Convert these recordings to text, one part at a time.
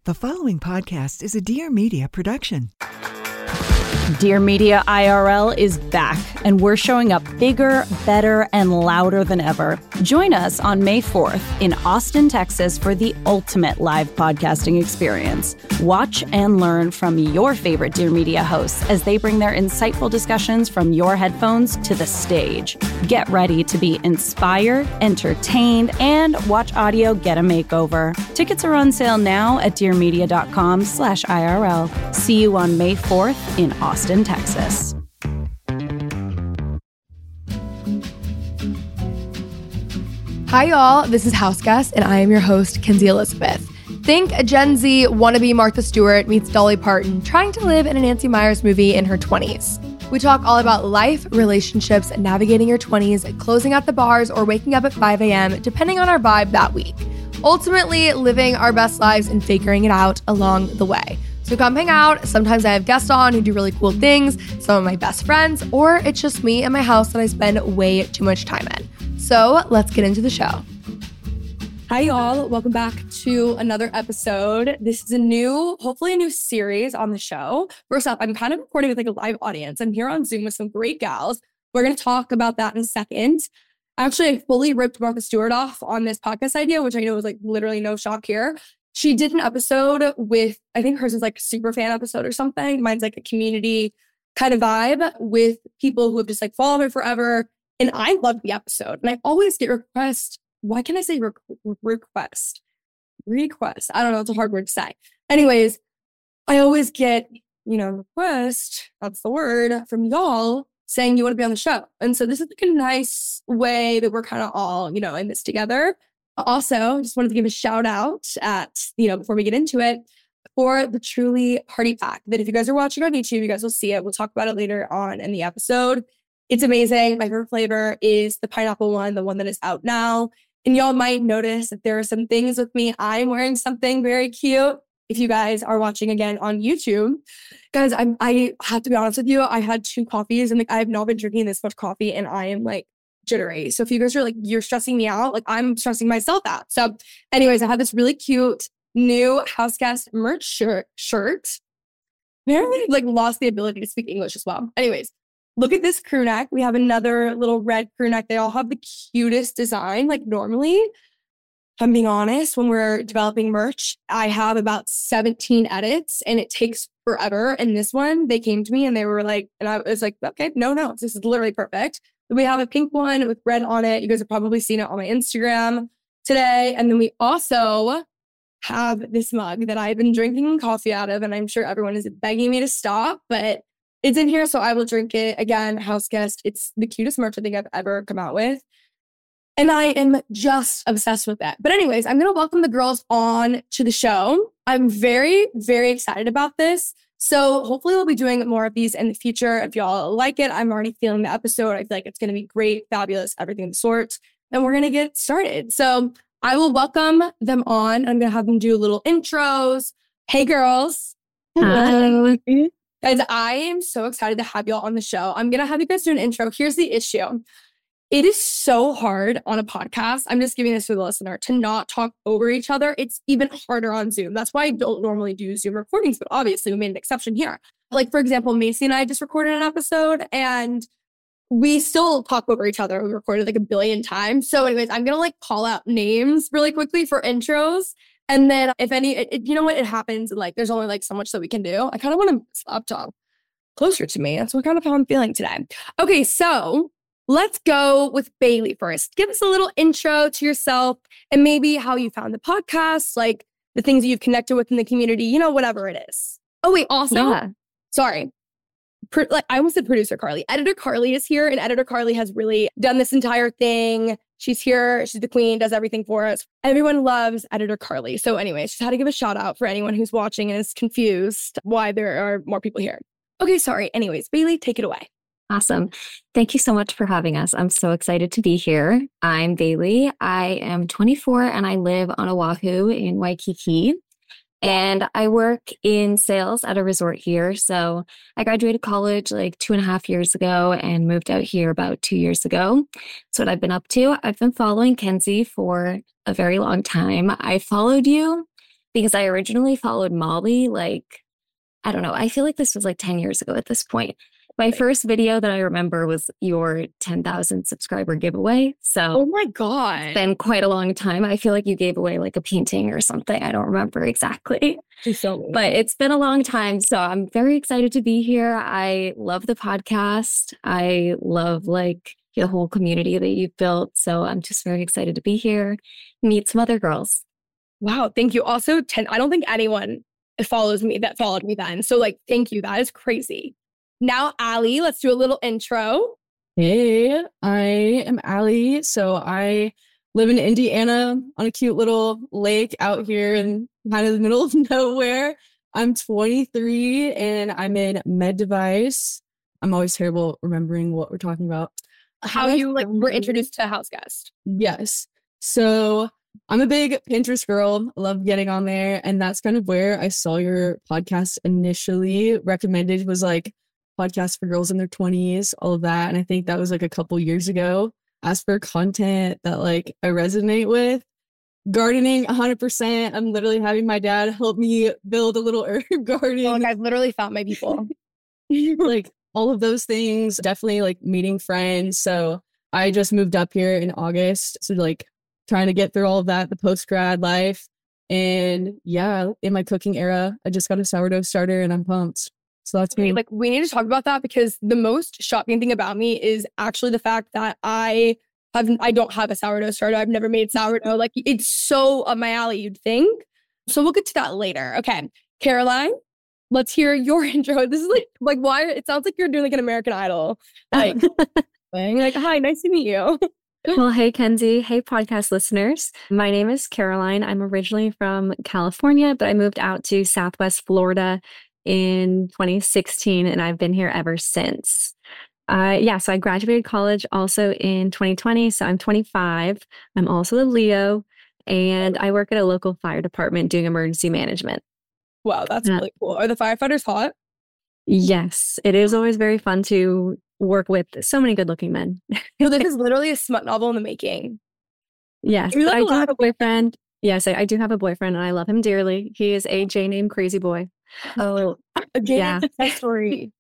The following podcast is a Dear Media production. Dear Media IRL is back, and we're showing up bigger, better, and louder than ever. Join us on May 4th in Austin, Texas for the ultimate live podcasting experience. Watch and learn from your favorite Dear Media hosts as they bring their insightful discussions from your headphones to the stage. Get ready to be inspired, entertained, and watch audio get a makeover. Tickets are on sale now at dearmedia.com/IRL. See you on May 4th in Austin, Texas. Hi, y'all. This is House Guest, and I am your host, Kenzie Elizabeth. Think a Gen Z wannabe Martha Stewart meets Dolly Parton trying to live in a Nancy Meyers movie in her 20s. We talk all about life, relationships, navigating your 20s, closing at the bars, or waking up at 5 a.m., depending on our vibe that week. Ultimately, living our best lives and figuring it out along the way. So come hang out. Sometimes I have guests on who do really cool things, some of my best friends, or it's just me and my house that I spend way too much time in. So let's get into the show. Hi, y'all. Welcome back to another episode. This is hopefully a new series on the show. First up, I'm kind of recording with like a live audience. I'm here on Zoom with some great gals. We're going to talk about that in a second. Actually, I fully ripped Martha Stewart off on this podcast idea, which I know was like literally no shock here. She did an episode with, I think hers is like a super fan episode or something. Mine's like a community kind of vibe with people who have just like followed her forever. And I loved the episode. And I always get requests. Why can't I say request? Request. I don't know. It's a hard word to say. Anyways, I always get, request, that's the word, from y'all saying you want to be on the show. And so this is like a nice way that we're kind of all, in this together. Also, just wanted to give a shout out before we get into it, for the Truly Party Pack that if you guys are watching on YouTube, you guys will see it. We'll talk about it later on in the episode. It's amazing. My favorite flavor is the pineapple one, the one that is out now. And y'all might notice that there are some things with me. I'm wearing something very cute. If you guys are watching again on YouTube, guys, I have to be honest with you. I had 2 coffees and I have not been drinking this much coffee and I am like jittery. So if you guys are like, you're stressing me out, like I'm stressing myself out. So anyways, I have this really cute new House Guest merch shirt. Apparently like lost the ability to speak English as well. Anyways, look at this crew neck. We have another little red crew neck. They all have the cutest design. Like normally, if I'm being honest, when we're developing merch, I have about 17 edits and it takes forever. And this one, they came to me and they were like, and I was like, okay, no, this is literally perfect. We have a pink one with red on it. You guys have probably seen it on my Instagram today. And then we also have this mug that I've been drinking coffee out of. And I'm sure everyone is begging me to stop, but it's in here. So I will drink it. Again, House Guest. It's the cutest merch I think I've ever come out with. And I am just obsessed with that. But anyways, I'm going to welcome the girls on to the show. I'm very, very excited about this. So hopefully we'll be doing more of these in the future. If y'all like it, I'm already feeling the episode. I feel like it's going to be great, fabulous, everything of the sort. And we're going to get started. So I will welcome them on. I'm going to have them do little intros. Hey, girls. Hello. Guys, I am so excited to have y'all on the show. I'm going to have you guys do an intro. Here's the issue. It is so hard on a podcast. I'm just giving this to the listener to not talk over each other. It's even harder on Zoom. That's why I don't normally do Zoom recordings, but obviously we made an exception here. Like, for example, Macy and I just recorded an episode and we still talk over each other. We recorded like 1 billion times. So anyways, I'm going to like call out names really quickly for intros. And then if any, it happens. Like there's only like so much that we can do. I kind of want to stop talk closer to me. That's what kind of how I'm feeling today. Okay, so let's go with Bailey first. Give us a little intro to yourself and maybe how you found the podcast, like the things that you've connected with in the community, whatever it is. Oh, wait, also, sorry. I almost said producer Carly. Editor Carly is here, and Editor Carly has really done this entire thing. She's here. She's the queen, does everything for us. Everyone loves Editor Carly. So anyway, just had to give a shout out for anyone who's watching and is confused why there are more people here. Okay, sorry. Anyways, Bailey, take it away. Awesome. Thank you so much for having us. I'm so excited to be here. I'm Bailey. I am 24 and I live on Oahu in Waikiki. And I work in sales at a resort here. So I graduated college like 2.5 years ago and moved out here about 2 years ago. That's what I've been up to. I've been following Kenzie for a very long time. I followed you because I originally followed Molly, like, I don't know. I feel like this was like 10 years ago at this point. My first video that I remember was your 10,000 subscriber giveaway. So Oh my God. it's been quite a long time. I feel like you gave away like a painting or something. I don't remember exactly, but it's been a long time. So I'm very excited to be here. I love the podcast. I love like the whole community that you've built. So I'm just very excited to be here, meet some other girls. Wow. Thank you. Also, I don't think anyone follows me that followed me then. So like, thank you. That is crazy. Now, Allie, let's do a little intro. Hey, I am Allie. So I live in Indiana on a cute little lake out here in kind of the middle of nowhere. I'm 23 and I'm in med device. I'm always terrible remembering what we're talking about. How you like were introduced to House Guest. Yes. So I'm a big Pinterest girl. I love getting on there. And that's kind of where I saw your podcast initially. Recommended was like podcast for girls in their 20s, all of that. And I think that was like a couple years ago. As for content that like I resonate with, gardening 100%. I'm literally having my dad help me build a little herb garden. Oh, like I've literally found my people. Like all of those things, definitely like meeting friends. So I just moved up here in August. So like trying to get through all of that, the post-grad life. And yeah, in my cooking era, I just got a sourdough starter and I'm pumped. So that's me. Like we need to talk about that because the most shocking thing about me is actually the fact that I don't have a sourdough starter. I've never made sourdough. Like it's so up my alley, you'd think. So we'll get to that later. Okay. Caroline, let's hear your intro. This is like why it sounds like you're doing like an American Idol. Like, thing. Like, hi, nice to meet you. Well, hey, Kenzie. Hey, podcast listeners. My name is Caroline. I'm originally from California, but I moved out to Southwest Florida in 2016, and I've been here ever since. So I graduated college also in 2020. So I'm 25. I'm also a Leo, and I work at a local fire department doing emergency management. Wow, that's really cool. Are the firefighters hot? Yes, it is always very fun to work with so many good-looking men. No, this is literally a smut novel in the making. Yes, but I do have a boyfriend. Yes, I do have a boyfriend, and I love him dearly. He is a J-name crazy boy. Oh, yeah. Story.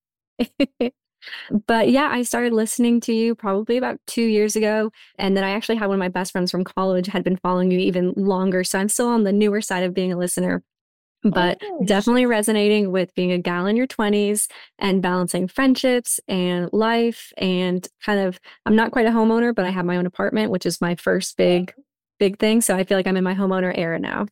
But yeah, I started listening to you probably about 2 years ago. And then I actually had one of my best friends from college had been following you even longer. So I'm still on the newer side of being a listener, but definitely resonating with being a gal in your 20s and balancing friendships and life. And kind of, I'm not quite a homeowner, but I have my own apartment, which is my first big thing. So I feel like I'm in my homeowner era now.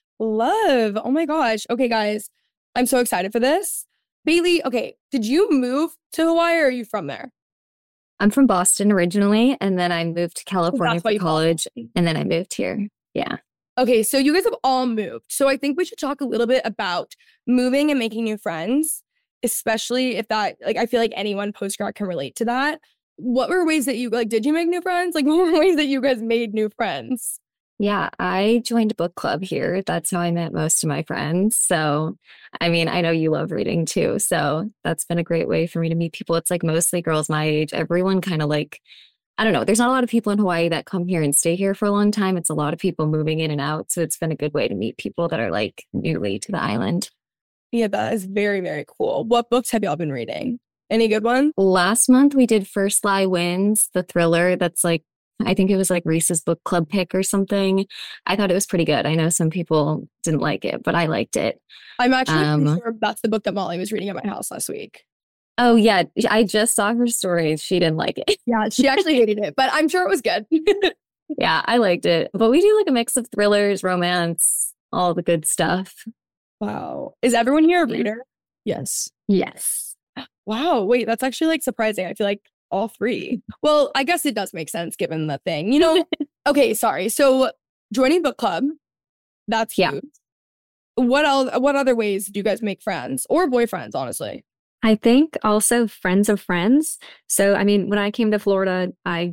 Love. Oh my gosh. Okay, guys. I'm so excited for this. Bailey, okay, did you move to Hawaii or are you from there? I'm from Boston originally, and then I moved to California for college, and then I moved here. Yeah. Okay, so you guys have all moved. So I think we should talk a little bit about moving and making new friends, especially if that, like, I feel like anyone post-grad can relate to that. What were ways that you, like, did you make new friends? Like, what were ways that you guys made new friends? Yeah, I joined a book club here. That's how I met most of my friends. So, I mean, I know you love reading too. So that's been a great way for me to meet people. It's like mostly girls my age. Everyone kind of like, I don't know. There's not a lot of people in Hawaii that come here and stay here for a long time. It's a lot of people moving in and out. So it's been a good way to meet people that are like newly to the island. Yeah, that is very, very cool. What books have y'all been reading? Any good ones? Last month we did First Lie Wins, the thriller that's like, I think it was like Reese's book club pick or something. I thought it was pretty good. I know some people didn't like it, but I liked it. I'm actually pretty sure that's the book that Molly was reading at my house last week. Oh, yeah. I just saw her story. She didn't like it. Yeah, she actually hated it, but I'm sure it was good. Yeah, I liked it. But we do like a mix of thrillers, romance, all the good stuff. Wow. Is everyone here a reader? Yes. Yes. Wow. Wait, that's actually like surprising. I feel like all three. Well, I guess it does make sense given the thing, you know? Okay, sorry. So joining book club, that's huge. What else? What other ways do you guys make friends or boyfriends, honestly? I think also friends of friends. So, I mean, when I came to Florida, I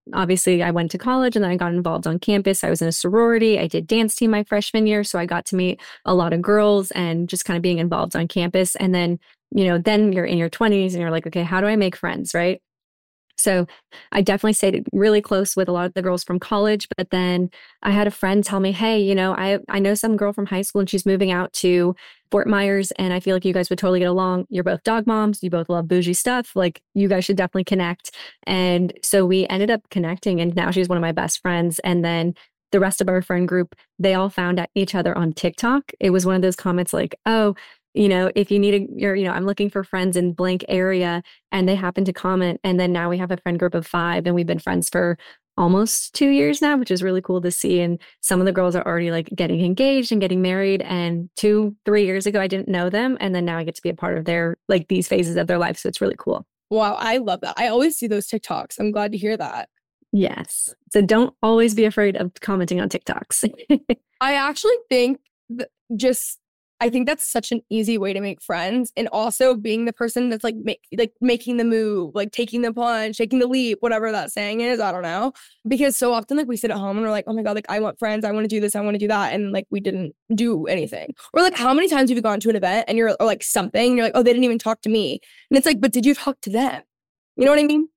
went to college and then I got involved on campus. I was in a sorority. I did dance team my freshman year. So I got to meet a lot of girls and just kind of being involved on campus. And then, then you're in your 20s and you're like, okay, how do I make friends, right? So I definitely stayed really close with a lot of the girls from college. But then I had a friend tell me, hey, you know, I know some girl from high school and she's moving out to Fort Myers. And I feel like you guys would totally get along. You're both dog moms. You both love bougie stuff. Like, you guys should definitely connect. And so we ended up connecting. And now she's one of my best friends. And then the rest of our friend group, they all found each other on TikTok. It was one of those comments like, oh, you know, if you need I'm looking for friends in blank area, and they happen to comment. And then now we have a friend group of 5 and we've been friends for almost 2 years now, which is really cool to see. And some of the girls are already like getting engaged and getting married. And 2-3 years ago, I didn't know them. And then now I get to be a part of their, like, these phases of their life. So it's really cool. Wow. I love that. I always see those TikToks. I'm glad to hear that. Yes. So don't always be afraid of commenting on TikToks. I actually think I think that's such an easy way to make friends, and also being the person that's like making the move, like taking the plunge, taking the leap, whatever that saying is. I don't know, because so often like we sit at home and we're like, oh my God, like I want friends, I want to do this, I want to do that, and like we didn't do anything. Or like, how many times have you gone to an event and or like something, and you're like, oh, they didn't even talk to me, and it's like, but did you talk to them? You know what I mean?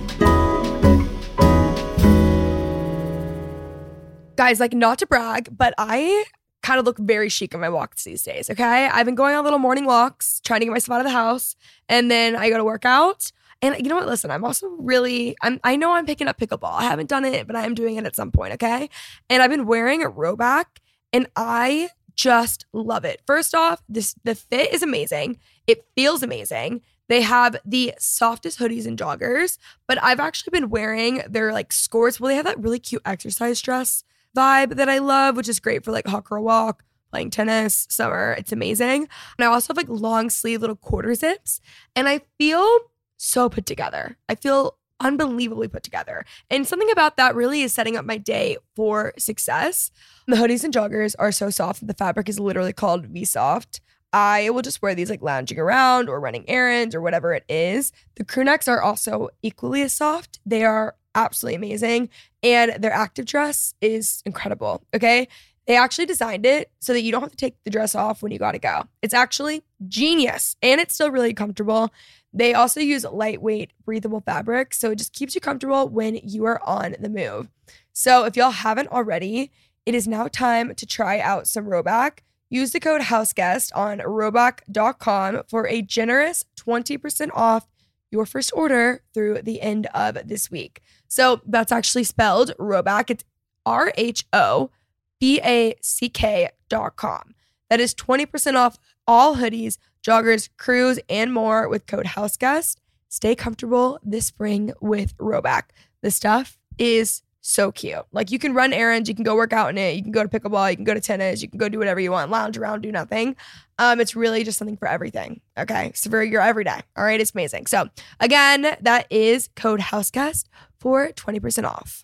Guys, like, not to brag, but I kind of look very chic on my walks these days, okay? I've been going on little morning walks, trying to get myself out of the house, and then I go to work out. And you know what? Listen, I'm also I know I'm picking up pickleball. I haven't done it, but I am doing it at some point, okay? And I've been wearing a Rhoback, and I just love it. First off, the fit is amazing. It feels amazing. They have the softest hoodies and joggers, but I've actually been wearing their like skirts. Well, they have that really cute exercise dress vibe that I love, which is great for like hot girl walk, playing tennis, summer. It's amazing. And I also have like long sleeve little quarter zips, and I feel so put together. I feel unbelievably put together. And something about that really is setting up my day for success. The hoodies and joggers are so soft that the fabric is literally called V-Soft. I will just wear these like lounging around or running errands or whatever it is. The crew necks are also equally as soft. They are absolutely amazing. And their active dress is incredible, okay? They actually designed it so that you don't have to take the dress off when you gotta go. It's actually genius, and it's still really comfortable. They also use lightweight, breathable fabric, so it just keeps you comfortable when you are on the move. So if y'all haven't already, it is now time to try out some Rhoback. Use the code HouseGuest on Rhoback.com for a generous 20% off your first order through the end of this week. So that's actually spelled Rhoback. It's RHOBACK.com. That is 20% off all hoodies, joggers, crews, and more with code HouseGuest. Stay comfortable this spring with Rhoback. The stuff is so cute. Like, you can run errands, you can go work out in it, you can go to pickleball, you can go to tennis, you can go do whatever you want, lounge around, do nothing. It's really just something for everything. Okay, so for your everyday. All right, it's amazing. So again, that is code HouseGuest for 20% off.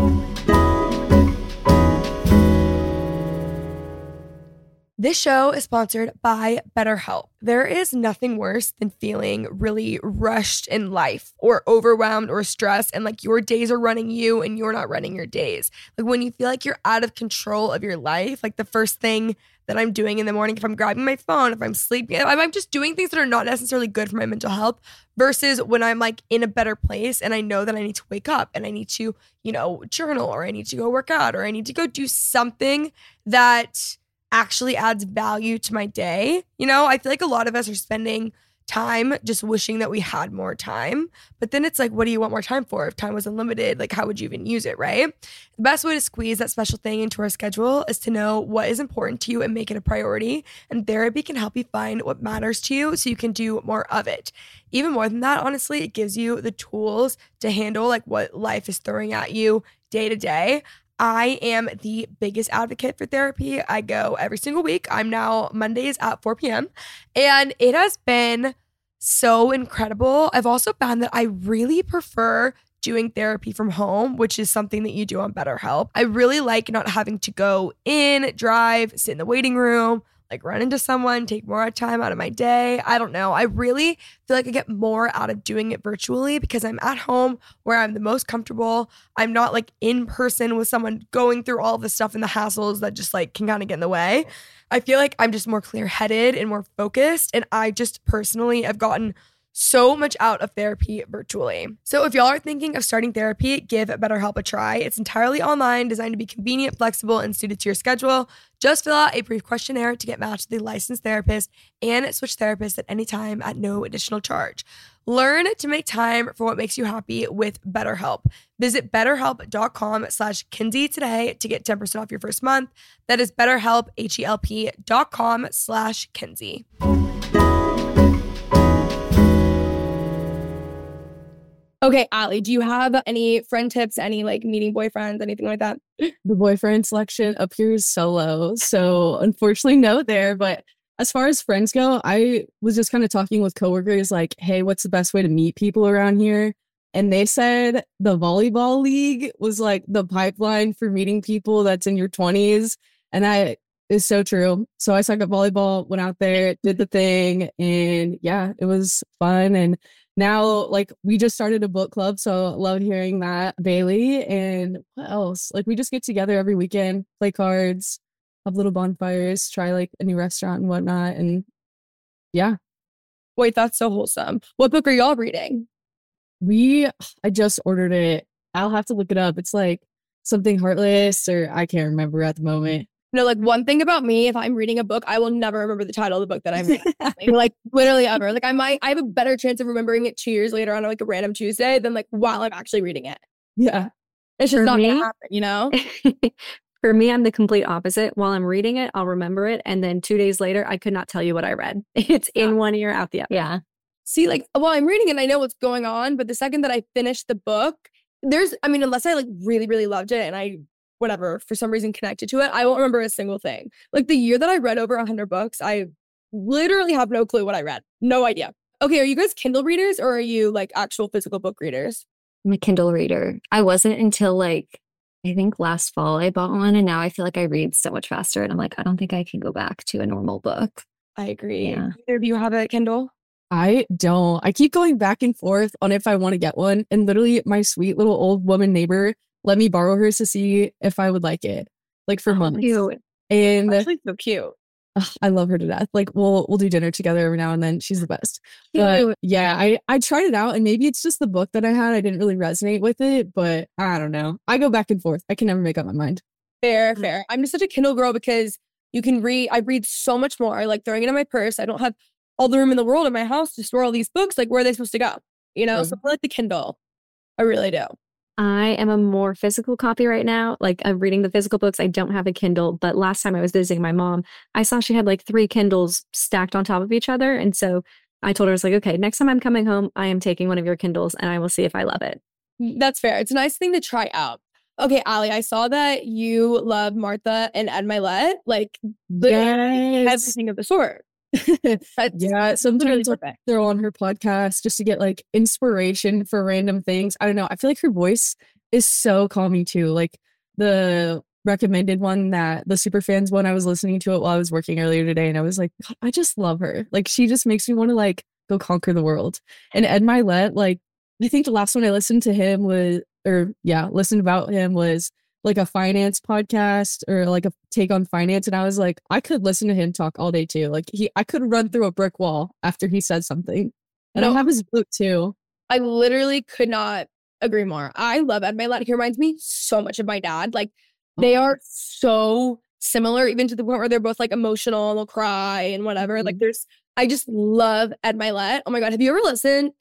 This show is sponsored by BetterHelp. There is nothing worse than feeling really rushed in life or overwhelmed or stressed, and like your days are running you and you're not running your days. Like when you feel like you're out of control of your life, like the first thing that I'm doing in the morning, if I'm grabbing my phone, if I'm sleeping, if I'm just doing things that are not necessarily good for my mental health, versus when I'm like in a better place and I know that I need to wake up and I need to, journal, or I need to go work out, or I need to go do something that actually adds value to my day. I feel like a lot of us are spending time just wishing that we had more time. But then it's like, what do you want more time for? If time was unlimited, like how would you even use it, right? The best way to squeeze that special thing into our schedule is to know what is important to you and make it a priority. And therapy can help you find what matters to you so you can do more of it. Even more than that, honestly, it gives you the tools to handle like what life is throwing at you day to day. I am the biggest advocate for therapy. I go every single week. I'm now Mondays at 4 p.m. And it has been so incredible. I've also found that I really prefer doing therapy from home, which is something that you do on BetterHelp. I really like not having to go in, drive, sit in the waiting room, like run into someone, take more time out of my day. I don't know. I really feel like I get more out of doing it virtually because I'm at home where I'm the most comfortable. I'm not like in person with someone going through all the stuff and the hassles that just like can kind of get in the way. I feel like I'm just more clear-headed and more focused. And I just personally have gotten so much out of therapy virtually. So if y'all are thinking of starting therapy, give BetterHelp a try. It's entirely online, designed to be convenient, flexible, and suited to your schedule. Just fill out a brief questionnaire to get matched with a licensed therapist and switch therapists at any time at no additional charge. Learn to make time for what makes you happy with BetterHelp. Visit betterhelp.com/Kinsey today to get 10% off your first month. That is BetterHelp, HELP.com/Kinsey. Okay, Allie, do you have any friend tips, any like meeting boyfriends, anything like that? The boyfriend selection appears so low. So unfortunately, no there. But as far as friends go, I was just kind of talking with coworkers like, hey, what's the best way to meet people around here? And they said the volleyball league was like the pipeline for meeting people that's in your 20s. And that is so true. So I suck at volleyball, went out there, did the thing. And yeah, it was fun. And now, like, we just started a book club, so loved hearing that, Bailey. And what else? Like, we just get together every weekend, play cards, have little bonfires, try like a new restaurant and whatnot. And yeah. Wait, that's so wholesome. What book are y'all reading? I just ordered it. I'll have to look it up. It's like something Heartless, or I can't remember at the moment. No, like one thing about me, if I'm reading a book, I will never remember the title of the book that I'm reading. Like literally ever. Like I have a better chance of remembering it 2 years later on like a random Tuesday than like while I'm actually reading it. Yeah. It's just not gonna happen, you know? For me, I'm the complete opposite. While I'm reading it, I'll remember it. And then 2 days later, I could not tell you what I read. It's in one ear, out the other. Yeah. See, like, while I'm reading it, I know what's going on. But the second that I finish the book, unless I like really, really loved it and I for some reason connected to it, I won't remember a single thing. Like the year that I read over 100 books, I literally have no clue what I read. No idea. Okay, are you guys Kindle readers or are you like actual physical book readers? I'm a Kindle reader. I wasn't until like, I think last fall I bought one, and now I feel like I read so much faster. And I'm like, I don't think I can go back to a normal book. I agree. Yeah. Either of you have a Kindle? I don't. I keep going back and forth on if I want to get one. And literally my sweet little old woman neighbor let me borrow hers to see if I would like it, like for months. Cute. And Actually, so cute. I love her to death. Like we'll do dinner together every now and then. She's the best. But yeah, I tried it out, and maybe it's just the book that I had. I didn't really resonate with it, but I don't know. I go back and forth. I can never make up my mind. Fair. I'm just such a Kindle girl because you can read. I read so much more. I like throwing it in my purse. I don't have all the room in the world in my house to store all these books. Like, where are they supposed to go? You know, so I like the Kindle. I really do. I am a more physical copy right now. Like I'm reading the physical books. I don't have a Kindle, but last time I was visiting my mom, I saw she had like 3 Kindles stacked on top of each other. And so I told her, I was like, okay, next time I'm coming home, I am taking one of your Kindles and I will see if I love it. That's fair. It's a nice thing to try out. Okay, Allie, I saw that you love Martha and Ed Milet. Like everything of the sort. Yeah, sometimes they're on her podcast just to get like inspiration for random things. I don't know. I feel like her voice is so calming too. Like the recommended one, that the Superfans one, I was listening to it while I was working earlier today, and I was like, God, I just love her. Like she just makes me want to like go conquer the world. And Ed Milet, like I think the last one I listened to him listened about him was like a finance podcast or like a take on finance. And I was like, I could listen to him talk all day too. Like I could run through a brick wall after he said something. And I have his book too. I literally could not agree more. I love Ed Milet. He reminds me so much of my dad. Like they are so similar, even to the point where they're both like emotional and they'll cry and whatever. Mm-hmm. Like I just love Ed Milet. Oh my God. Have you ever listened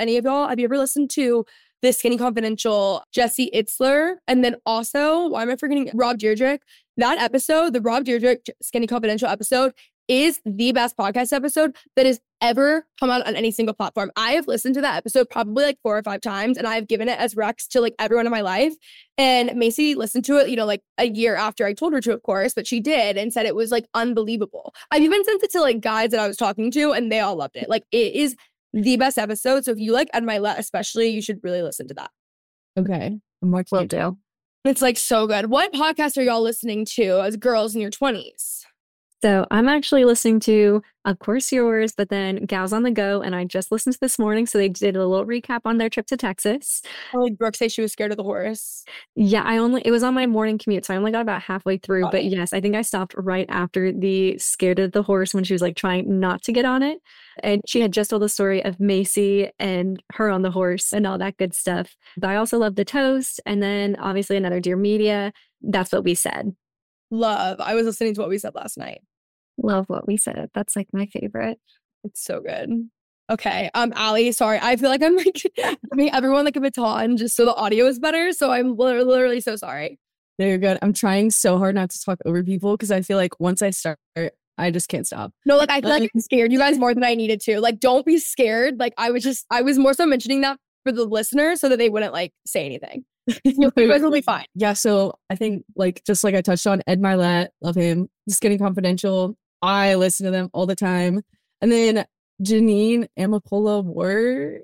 to the Skinny Confidential, Jesse Itzler, and then also, why am I forgetting Rob Dyrdek? That episode, the Rob Dyrdek Skinny Confidential episode, is the best podcast episode that has ever come out on any single platform. I have listened to that episode probably like 4 or 5 times, and I've given it as recs to like everyone in my life. And Macy listened to it, like a year after I told her to, of course, but she did and said it was like unbelievable. I've even sent it to like guys that I was talking to, and they all loved it. Like it is the best episode. So if you like Ed Milet especially, you should really listen to that. Okay. Will do. It's like so good. What podcast are y'all listening to as girls in your 20s? So I'm actually listening to, of course, yours, but then Gals on the Go. And I just listened to this morning. So they did a little recap on their trip to Texas. Oh, Brooke say she was scared of the horse. Yeah, it was on my morning commute. So I only got about halfway through. But yes, I think I stopped right after the scared of the horse when she was like trying not to get on it. And she had just told the story of Macy and her on the horse and all that good stuff. But I also love the toast. And then obviously another Dear Media. That's What We Said. Love. I was listening to What We Said last night. Love What We Said. That's like my favorite. It's so good. Okay. Allie, sorry. I feel like I'm like giving everyone like a baton just so the audio is better. So I'm literally so sorry. No, you're good. I'm trying so hard not to talk over people because I feel like once I start, I just can't stop. No, like I feel like I'm scared you guys more than I needed to. Like, don't be scared. Like I was more so mentioning that for the listener so that they wouldn't like say anything. You guys will be fine. Yeah, so I think just like I touched on, Ed Milet, love him. Just Getting Confidential. I listen to them all the time. And then Janine Amapola Ward.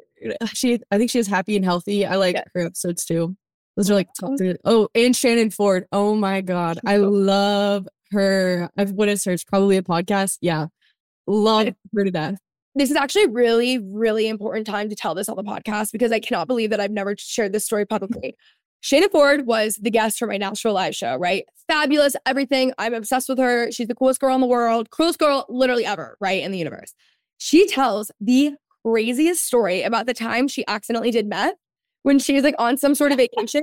I think she is Happy and Healthy. I like her episodes too. Those are like top 3. Oh, and Shannon Ford. Oh my God. I love her. I've witnessed her. It's probably a podcast. Yeah. Love her to death. This is actually a really, really important time to tell this on the podcast because I cannot believe that I've never shared this story publicly. Shannon Ford was the guest for my Nashville live show, right? Fabulous, everything. I'm obsessed with her. She's the coolest girl in the world, coolest girl literally ever, right? In the universe. She tells the craziest story about the time she accidentally did meth when she was like on some sort of vacation.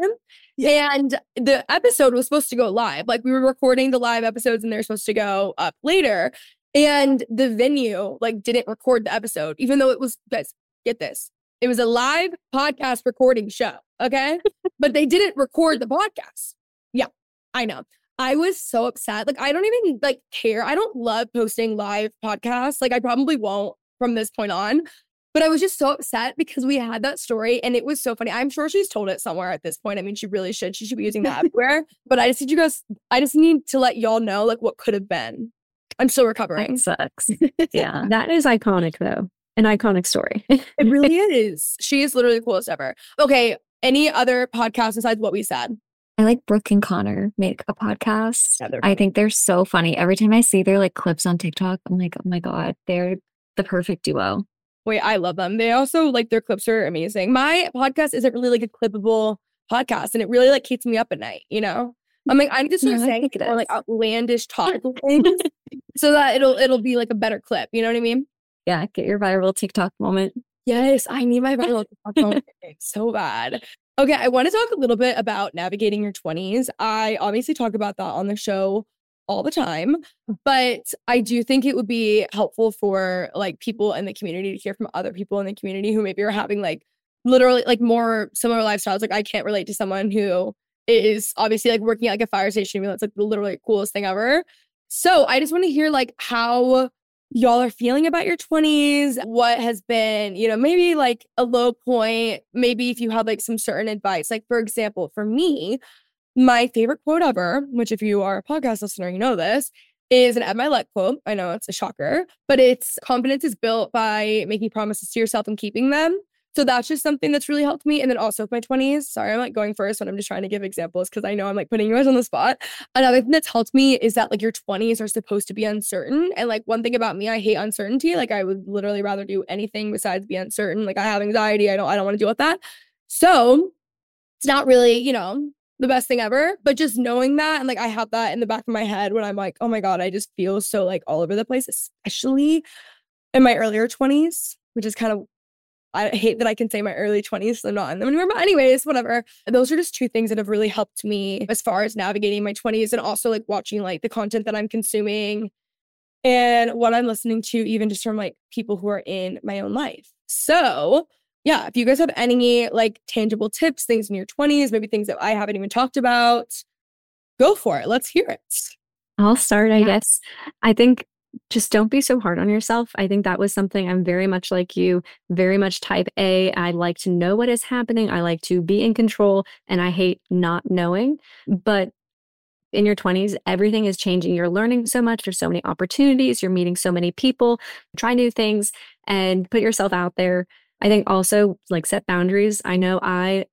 And the episode was supposed to go live. Like we were recording the live episodes and they're supposed to go up later. And the venue like didn't record the episode, even though it was, guys, get this. It was a live podcast recording show, okay? But they didn't record the podcast. Yeah, I know. I was so upset. Like, I don't even like care. I don't love posting live podcasts. Like, I probably won't from this point on. But I was just so upset because we had that story and it was so funny. I'm sure she's told it somewhere at this point. I mean, she really should. She should be using that everywhere. But I just need to let y'all know like what could have been. I'm still recovering. That sucks. Yeah. That is iconic though. An iconic story. It really is. She is literally the coolest ever. Okay. Any other podcasts besides What We Said? I like Brooke and Connor make a podcast. Yeah, I think they're so funny. Every time I see their like clips on TikTok, I'm like, oh my God, they're the perfect duo. Wait, I love them. They also like their clips are amazing. My podcast isn't really like a clippable podcast and it really like keeps me up at night, you know? I'm like, I need to start saying more like outlandish topical things so that it'll be like a better clip. You know what I mean? Yeah, get your viral TikTok moment. Yes, I need my viral TikTok moment so bad. Okay, I want to talk a little bit about navigating your 20s. I obviously talk about that on the show all the time, but I do think it would be helpful for like people in the community to hear from other people in the community who maybe are having like literally like more similar lifestyles. Like I can't relate to someone who is obviously like working at like a fire station. That's like the literally coolest thing ever. So I just want to hear like how y'all are feeling about your 20s, what has been, you know, maybe like a low point, maybe if you have like some certain advice. Like for example, for me, my favorite quote ever, which if you are a podcast listener, you know this, is an Ed Milet quote. I know it's a shocker, but it's confidence is built by making promises to yourself and keeping them. So that's just something that's really helped me. And then also with my 20s, sorry, I'm like going first, but I'm just trying to give examples because I know I'm like putting you guys on the spot. Another thing that's helped me is that like your 20s are supposed to be uncertain. And like one thing about me, I hate uncertainty. Like I would literally rather do anything besides be uncertain. Like I have anxiety. I don't want to deal with that. So it's not really, you know, the best thing ever, but just knowing that. And like, I have that in the back of my head when I'm like, oh my God, I just feel so like all over the place, especially in my earlier 20s, which is kind of, I hate that I can say my early 20s, so I'm not in them anymore. But anyways, whatever. Those are just two things that have really helped me as far as navigating my 20s and also like watching like the content that I'm consuming and what I'm listening to, even just from like people who are in my own life. So yeah, if you guys have any like tangible tips, things in your 20s, maybe things that I haven't even talked about, go for it. Let's hear it. I'll start, I guess. I think just don't be so hard on yourself. I think that was something I'm very much like you, very much type A. I like to know what is happening. I like to be in control and I hate not knowing. But in your 20s, everything is changing. You're learning so much. There's so many opportunities. You're meeting so many people. Try new things and put yourself out there. I think also like set boundaries. I know I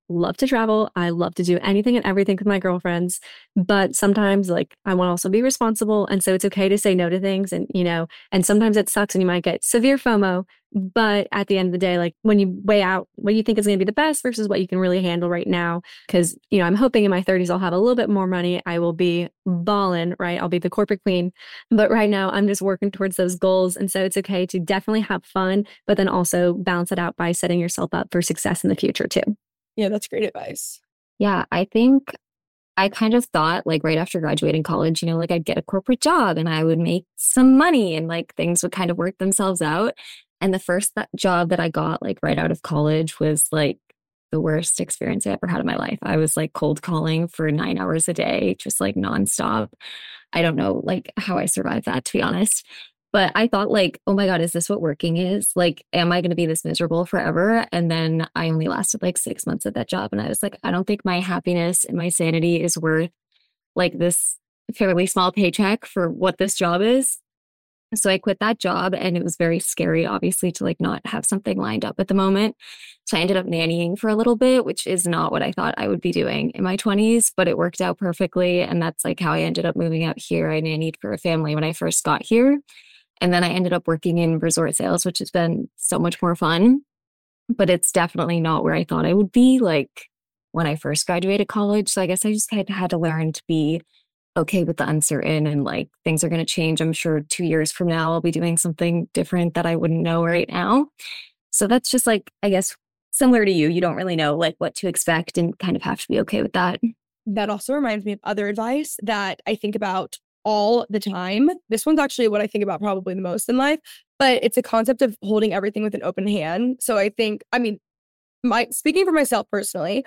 love to travel. I love to do anything and everything with my girlfriends. But sometimes like I want to also be responsible. And so it's okay to say no to things. And, and sometimes it sucks and you might get severe FOMO. But at the end of the day, like when you weigh out what you think is going to be the best versus what you can really handle right now, because, I'm hoping in my 30s, I'll have a little bit more money. I will be ballin', right? I'll be the corporate queen. But right now I'm just working towards those goals. And so it's okay to definitely have fun, but then also balance it out by setting yourself up for success in the future too. Yeah, that's great advice. Yeah, I think I kind of thought like right after graduating college, like I'd get a corporate job and I would make some money and like things would kind of work themselves out. And the first job that I got like right out of college was like the worst experience I ever had in my life. I was like cold calling for 9 hours a day, just like nonstop. I don't know like how I survived that, to be honest. But I thought like, oh my God, is this what working is? Like, am I going to be this miserable forever? And then I only lasted like 6 months at that job. And I was like, I don't think my happiness and my sanity is worth like this fairly small paycheck for what this job is. So I quit that job, and it was very scary, obviously, to like not have something lined up at the moment. So I ended up nannying for a little bit, which is not what I thought I would be doing in my 20s, but it worked out perfectly. And that's like how I ended up moving out here. I nannied for a family when I first got here. And then I ended up working in resort sales, which has been so much more fun. But it's definitely not where I thought I would be like when I first graduated college. So I guess I just kind of had to learn to be okay with the uncertain, and like things are going to change. I'm sure 2 years from now, I'll be doing something different that I wouldn't know right now. So that's just like, I guess, similar to you. You don't really know like what to expect and kind of have to be okay with that. That also reminds me of other advice that I think about all the time. This one's actually what I think about probably the most in life, but it's a concept of holding everything with an open hand. So I think, speaking for myself personally,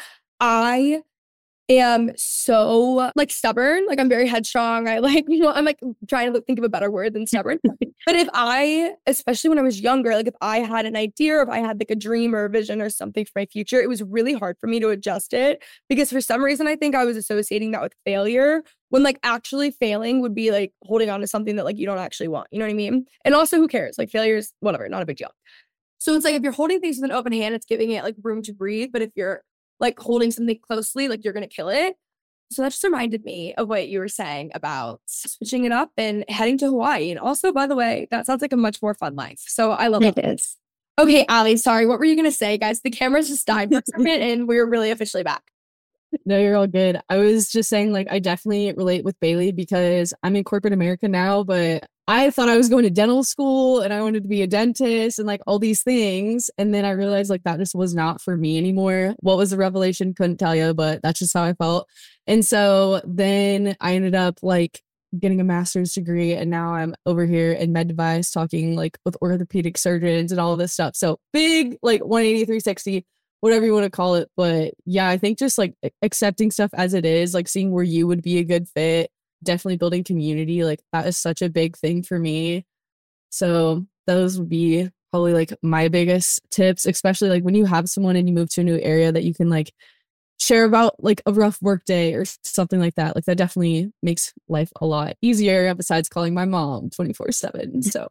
I am so like stubborn. Like I'm very headstrong. I'm like trying to think of a better word than stubborn. But especially when I was younger, like if I had an idea or if I had like a dream or a vision or something for my future, it was really hard for me to adjust it because for some reason, I think I was associating that with failure when like actually failing would be like holding on to something that like you don't actually want. You know what I mean? And also who cares? Like failure is whatever, not a big deal. So it's like if you're holding things with an open hand, it's giving it like room to breathe. But if you're like holding something closely, like you're going to kill it. So that just reminded me of what you were saying about switching it up and heading to Hawaii. And also, by the way, that sounds like a much more fun life. So I love it. It is. Okay, Ali, sorry. What were you going to say, guys? The cameras just died for a second and we're really officially back. No, you're all good. I was just saying, like, I definitely relate with Bailey because I'm in corporate America now, but I thought I was going to dental school and I wanted to be a dentist and like all these things. And then I realized like that just was not for me anymore. What was the revelation? Couldn't tell you, but that's just how I felt. And so then I ended up like getting a master's degree, and now I'm over here in med device talking like with orthopedic surgeons and all of this stuff. So big, like 180, 360, whatever you want to call it. But yeah, I think just like accepting stuff as it is, like seeing where you would be a good fit, definitely building community. Like that is such a big thing for me. So those would be probably like my biggest tips, especially like when you have someone and you move to a new area that you can like share about like a rough work day or something like that. Like that definitely makes life a lot easier besides calling my mom 24/7. So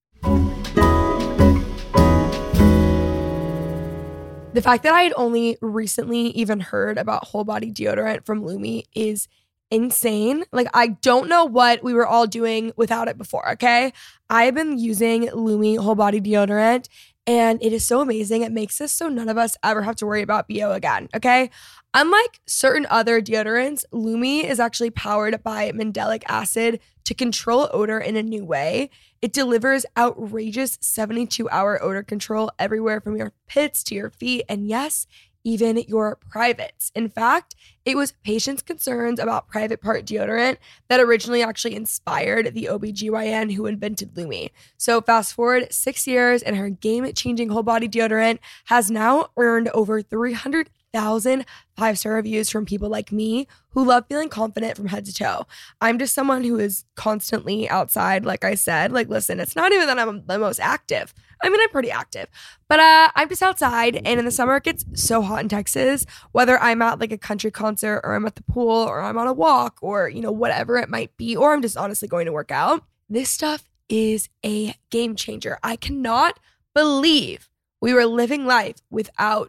the fact that I had only recently even heard about whole body deodorant from Lume is insane. Like I don't know what we were all doing without it before, okay? I have been using Lume whole body deodorant and it is so amazing. It makes it so none of us ever have to worry about BO again, okay? Unlike certain other deodorants, Lume is actually powered by mandelic acid to control odor in a new way. It delivers outrageous 72-hour odor control everywhere from your pits to your feet, and yes, even your privates. In fact, it was patients' concerns about private part deodorant that originally actually inspired the OBGYN who invented Lume. So fast forward 6 years and her game-changing whole body deodorant has now earned over 300,000 5-star reviews from people like me who love feeling confident from head to toe. I'm just someone who is constantly outside, like I said. Like, listen, it's not even that I'm the most active. I mean, I'm pretty active, but I'm just outside, and in the summer it gets so hot in Texas, whether I'm at like a country concert or I'm at the pool or I'm on a walk or, you know, whatever it might be, or I'm just honestly going to work out. This stuff is a game changer. I cannot believe we were living life without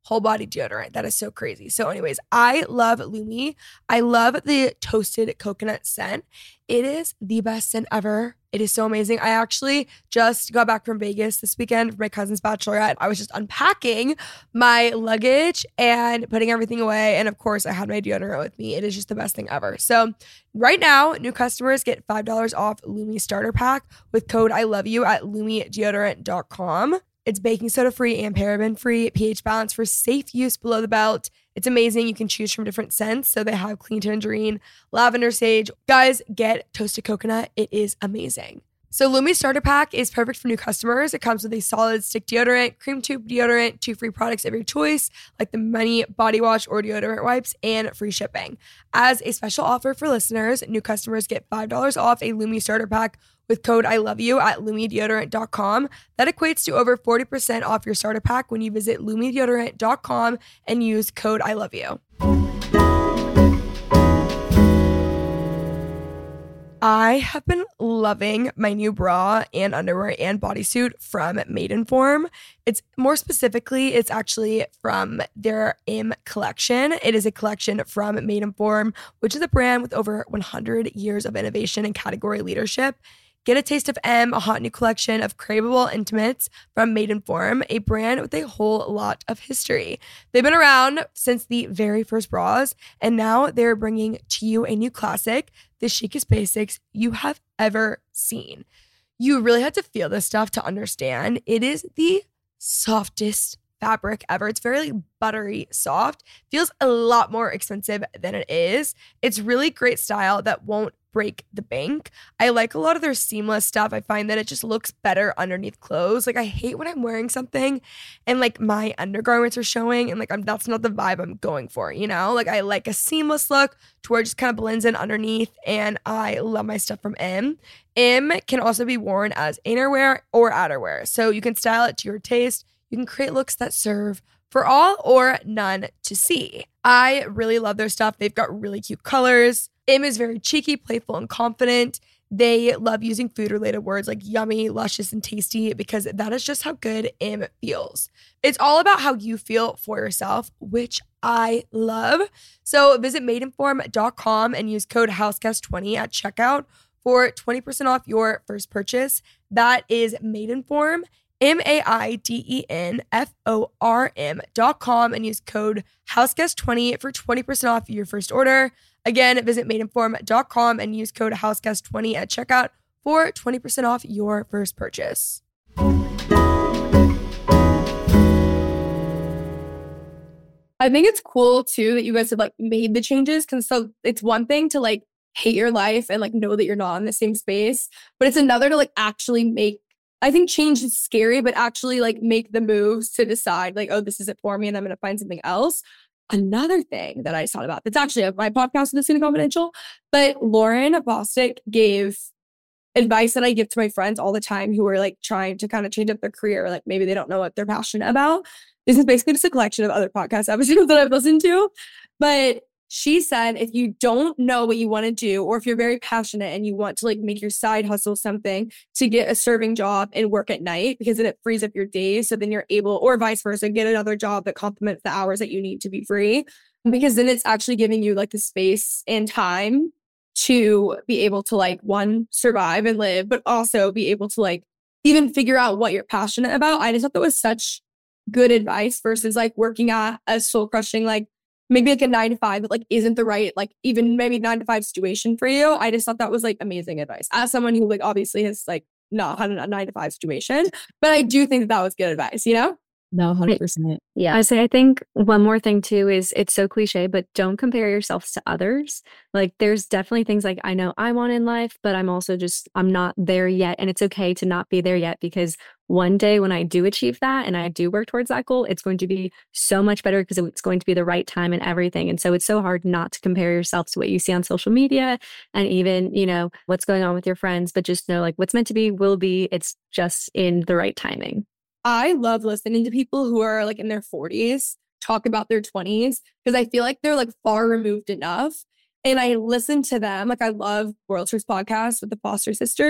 whole body deodorant. That is so crazy. So anyways, I love Lumi. I love the toasted coconut scent. It is the best scent ever. It is so amazing. I actually just got back from Vegas this weekend for my cousin's bachelorette. I was just unpacking my luggage and putting everything away. And of course, I had my deodorant with me. It is just the best thing ever. So right now, new customers get $5 off Lumi starter pack with code I love you at lumideodorant.com. It's baking soda free and paraben free, pH balance for safe use below the belt. It's amazing. You can choose from different scents. So they have clean tangerine, lavender, sage. Guys, get toasted coconut. It is amazing. So Lumi starter pack is perfect for new customers. It comes with a solid stick deodorant, cream tube deodorant, 2 free products of your choice, like the Money body wash or deodorant wipes, and free shipping. As a special offer for listeners, new customers get $5 off a Lumi starter pack with code I love you at lumideodorant.com. That equates to over 40% off your starter pack when you visit lumideodorant.com and use code I love you. I have been loving my new bra and underwear and bodysuit from Maidenform. It's more specifically, it's actually from their M collection. It is a collection from Maidenform, which is a brand with over 100 years of innovation and category leadership. Get a taste of M, a hot new collection of craveable intimates from Maidenform, a brand with a whole lot of history. They've been around since the very first bras, and now they're bringing to you a new classic, the chicest basics you have ever seen. You really had to feel this stuff to understand. It is the softest fabric ever. It's very buttery soft. Feels a lot more expensive than it is. It's really great style that won't break the bank. I like a lot of their seamless stuff. I find that it just looks better underneath clothes. Like I hate when I'm wearing something and like my undergarments are showing and like that's not the vibe I'm going for, you know? Like I like a seamless look to where it just kind of blends in underneath, and I love my stuff from M. M can also be worn as innerwear or outerwear. So you can style it to your taste. You can create looks that serve for all or none to see. I really love their stuff. They've got really cute colors. M is very cheeky, playful, and confident. They love using food-related words like yummy, luscious, and tasty because that is just how good M feels. It's all about how you feel for yourself, which I love. So visit maidenform.com and use code HouseGuest20 at checkout for 20% off your first purchase. That is Maidenform, maidenform.com, and use code HouseGuest20 for 20% off your first order. Again, visit maidenform.com and use code HouseGuest20 at checkout for 20% off your first purchase. I think it's cool too that you guys have like made the changes, because so it's one thing to like hate your life and like know that you're not in the same space, but it's another to like actually make, I think change is scary, but actually like make the moves to decide like, oh, this isn't for me and I'm going to find something else. Another thing that I thought about, that's actually my podcast with Asuna Confidential, but Lauren Bostic gave advice that I give to my friends all the time who are like trying to kind of change up their career. Like maybe they don't know what they're passionate about. This is basically just a collection of other podcast episodes that I've listened to. But she said, if you don't know what you want to do, or if you're very passionate and you want to like make your side hustle something to get a serving job and work at night, because then it frees up your days. So then you're able, or vice versa, get another job that complements the hours that you need to be free, because then it's actually giving you like the space and time to be able to like, one, survive and live, but also be able to like even figure out what you're passionate about. I just thought that was such good advice versus like working at a soul crushing, like maybe like a 9-to-5 that like isn't the right, like even maybe 9-to-5 situation for you. I just thought that was like amazing advice as someone who like obviously has like not had a 9-to-5 situation, but I do think that was good advice, you know? No, 100%. Yeah. I think one more thing too is it's so cliche, but don't compare yourselves to others. Like there's definitely things like I know I want in life, but I'm not there yet. And it's okay to not be there yet, because one day when I do achieve that and I do work towards that goal, it's going to be so much better because it's going to be the right time and everything. And so it's so hard not to compare yourself to what you see on social media and even, you know, what's going on with your friends, but just know like what's meant to be will be. It's just in the right timing. I love listening to people who are like in their 40s talk about their 20s, because I feel like they're like far removed enough. And I listen to them. Like I love World Tours podcast with the Foster sisters.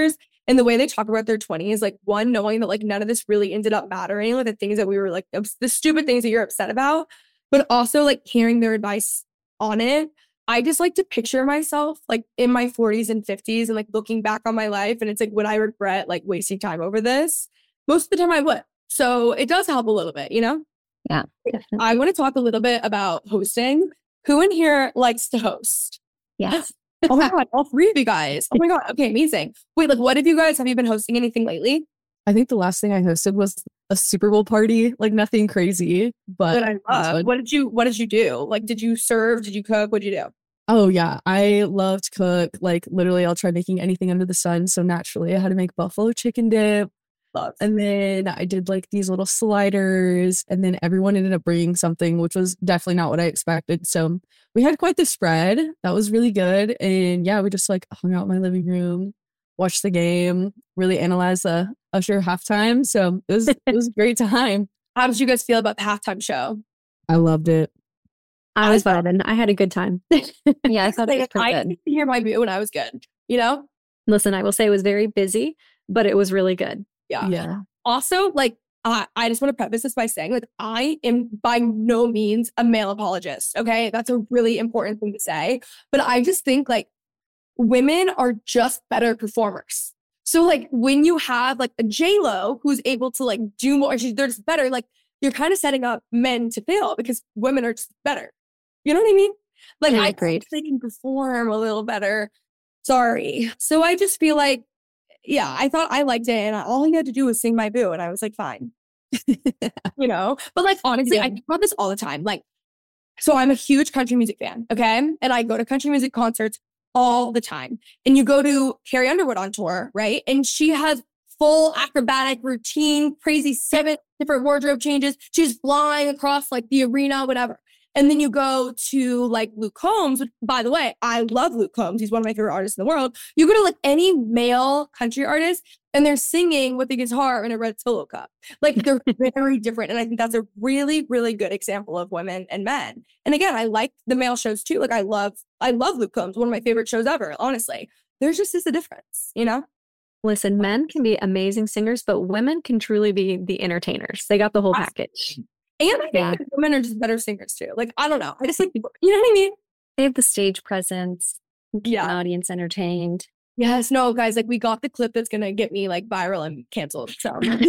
And the way they talk about their 20s, like one, knowing that like none of this really ended up mattering, like the things that we were like, the stupid things that you're upset about, but also like hearing their advice on it. I just like to picture myself like in my 40s and 50s and like looking back on my life. And it's like, would I regret like wasting time over this? Most of the time I would. So it does help a little bit, you know? Yeah, definitely. I want to talk a little bit about hosting. Who in here likes to host? Yes. Oh my God, all three of you guys. Oh my God. Okay, amazing. Wait, like what have you been hosting anything lately? I think the last thing I hosted was a Super Bowl party, like nothing crazy, but I love. What did you do? Like, did you serve? Did you cook? What did you do? Oh yeah, I love to cook. Like literally, I'll try making anything under the sun. So naturally, I had to make buffalo chicken dip. Love. And then I did like these little sliders, and then everyone ended up bringing something, which was definitely not what I expected. So we had quite the spread. That was really good. And yeah, we just like hung out in my living room, watched the game, really analyzed the Usher halftime. So it was a great time. How did you guys feel about the halftime show? I loved it. I was vibing. I had a good time. Yeah, I thought it was pretty I good. could hear my boo and I was good. You know? Listen, I will say it was very busy, but it was really good. Yeah. Also, like, I just want to preface this by saying, like, I am by no means a male apologist. Okay. That's a really important thing to say. But I just think like women are just better performers. So like when you have like a J-Lo who's able to like do more, they're just better. Like you're kind of setting up men to fail because women are just better. You know what I mean? Like Yeah, I agreed. think they can perform a little better. Sorry. So I just feel like, yeah, I thought I liked it and all he had to do was sing my boo and I was like, fine. You know? But like, honestly, I talk about this all the time. Like, so I'm a huge country music fan, okay? And I go to country music concerts all the time. And you go to Carrie Underwood on tour, right? And she has full acrobatic routine, crazy 7 different wardrobe changes. She's flying across like the arena, whatever. And then you go to like Luke Combs, which, by the way, I love Luke Combs. He's one of my favorite artists in the world. You go to like any male country artist and they're singing with the guitar in a red solo cup. Like they're very different. And I think that's a really, really good example of women and men. And again, I like the male shows too. Like I love Luke Combs, one of my favorite shows ever, honestly. There's just a difference, you know? Listen, men can be amazing singers, but women can truly be the entertainers. They got the whole package. And I think like, women are just better singers too. Like, I don't know. I just like, you know what I mean? They have the stage presence, keep Yeah. an audience entertained. Yes, no, guys, like we got the clip that's gonna get me like viral and canceled. So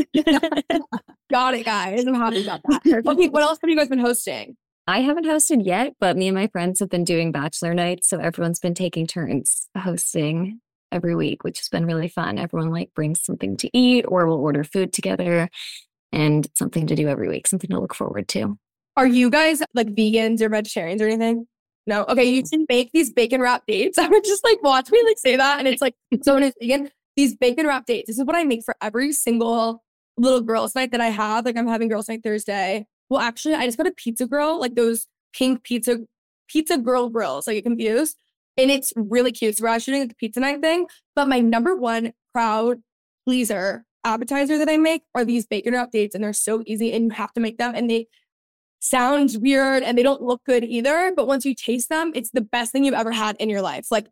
got it, guys. I'm happy about that. Okay, what else have you guys been hosting? I haven't hosted yet, but me and my friends have been doing bachelor nights. So everyone's been taking turns hosting every week, which has been really fun. Everyone like brings something to eat or we'll order food together and something to do every week, something to look forward to. Are you guys like vegans or vegetarians or anything? No? Okay, you can make these bacon wrap dates. I would just like watch me like say that and it's like, so it's vegan. These bacon wrap dates, this is what I make for every single little girls night that I have. Like I'm having girls night Thursday. Well, actually, I just got a pizza grill, like those pink pizza girl grills, like you confused. And it's really cute. So we're shooting like the pizza night thing. But my number one crowd pleaser appetizer that I make are these bacon wrap dates, and they're so easy and you have to make them and they sound weird and they don't look good either. But once you taste them, it's the best thing you've ever had in your life. Like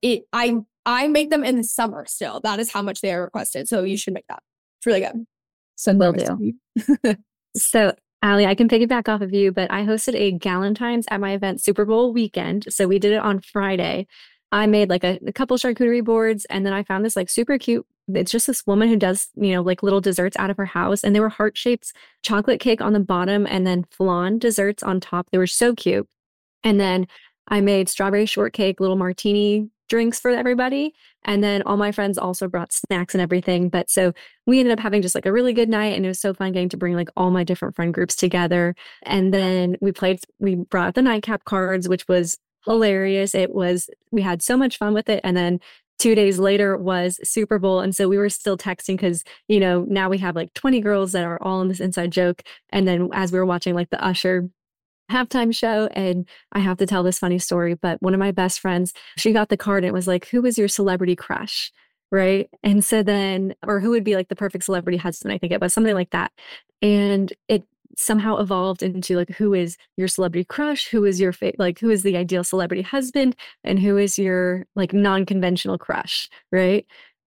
I make them in the summer still. That is how much they are requested. So you should make that. It's really good. Send Will the do. recipe. So, Allie, I can piggyback off of you, but I hosted a Galentine's at my event Super Bowl weekend. So we did it on Friday. I made like a couple charcuterie boards, and then I found this like super cute. It's just this woman who does, like little desserts out of her house, and they were heart-shaped chocolate cake on the bottom and then flan desserts on top. They were so cute. And then I made strawberry shortcake, little martini drinks for everybody. And then all my friends also brought snacks and everything. But so we ended up having just like a really good night, and it was so fun getting to bring like all my different friend groups together. And then we brought out the nightcap cards, which was hilarious. We had so much fun with it. And then 2 days later was Super Bowl. And so we were still texting because, now we have like 20 girls that are all in this inside joke. And then as we were watching like the Usher halftime show, and I have to tell this funny story, but one of my best friends, she got the card and it was like, who was your celebrity crush? Right. And so then, or who would be like the perfect celebrity husband? I think it was something like that. And it somehow evolved into like, who is your celebrity crush? Who is your who is the ideal celebrity husband? And who is your like non-conventional crush? Right.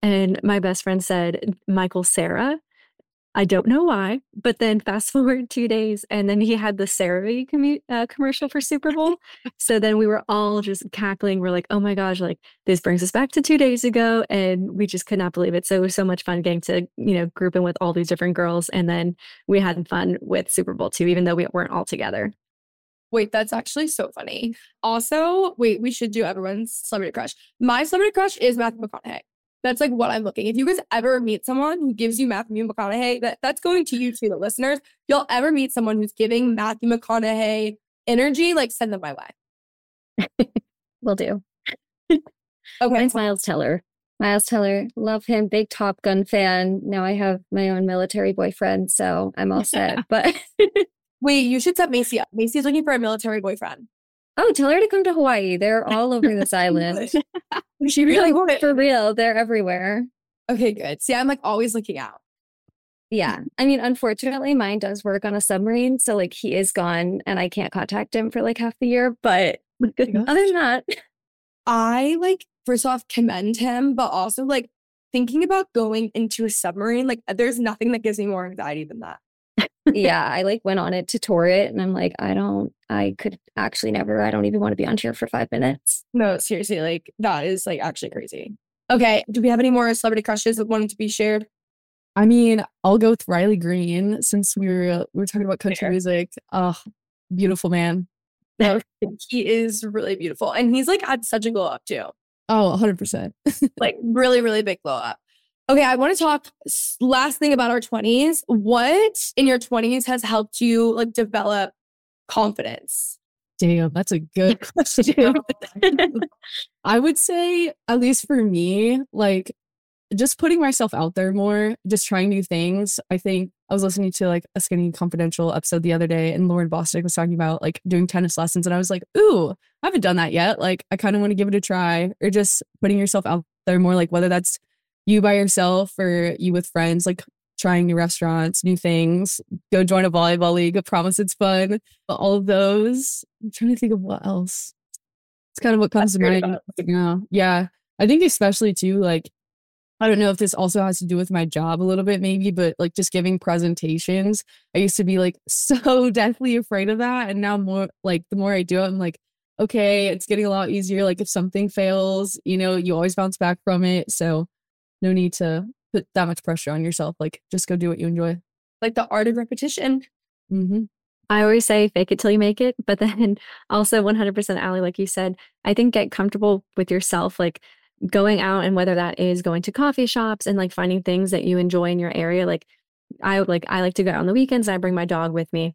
And my best friend said, Michael Cera. I don't know why, but then fast forward 2 days, and then he had the CeraVe commercial for Super Bowl. So then we were all just cackling. We're like, oh my gosh, like this brings us back to 2 days ago. And we just could not believe it. So it was so much fun getting to, group in with all these different girls. And then we had fun with Super Bowl too, even though we weren't all together. Wait, that's actually so funny. Also, wait, we should do everyone's celebrity crush. My celebrity crush is Matthew McConaughey. That's like what I'm looking. If you guys ever meet someone who gives you Matthew McConaughey, that's going to you too, the listeners. If you'll ever meet someone who's giving Matthew McConaughey energy, like send them my way. Will do. Okay. Mine's Miles Teller. Miles Teller, love him. Big Top Gun fan. Now I have my own military boyfriend, so I'm all set. But wait, you should set Macy up. Macy's looking for a military boyfriend. Oh, tell her to come to Hawaii. They're all over this island. She really wanted. For real, they're everywhere. Okay, good. See, I'm like always looking out. Yeah. I mean, unfortunately, mine does work on a submarine. So like he is gone and I can't contact him for like half the year. But other than that, I like, first off, commend him, but also like thinking about going into a submarine, like there's nothing that gives me more anxiety than that. Yeah, I like went on it to tour it and I'm like, I could actually never, I don't even want to be on here for 5 minutes. No, seriously, like that is like actually crazy. Okay, do we have any more celebrity crushes that wanted to be shared? I mean, I'll go with Riley Green since we were talking about country music. Oh, beautiful man. He is really beautiful. And he's like had such a glow up too. Oh, 100%. Like really, really big glow up. Okay, I want to talk last thing about our 20s. What in your 20s has helped you like develop confidence? Damn, that's a good question. I would say, at least for me, like just putting myself out there more, just trying new things. I think I was listening to like a Skinny Confidential episode the other day and Lauren Bostic was talking about like doing tennis lessons. And I was like, ooh, I haven't done that yet. Like I kind of want to give it a try, or just putting yourself out there more, like whether that's you by yourself or you with friends, like trying new restaurants, new things, go join a volleyball league. I promise it's fun. But all of those, I'm trying to think of what else. It's kind of what comes to mind. Yeah. I think especially too, like, I don't know if this also has to do with my job a little bit maybe, but like just giving presentations. I used to be like so deathly afraid of that. And now more like the more I do it, I'm like, okay, it's getting a lot easier. Like if something fails, you always bounce back from it. So no need to put that much pressure on yourself. Like just go do what you enjoy. Like the art of repetition. Mm-hmm. I always say fake it till you make it. But then also 100% Allie, like you said, I think get comfortable with yourself, like going out, and whether that is going to coffee shops and like finding things that you enjoy in your area. Like I like to go out on the weekends and I bring my dog with me.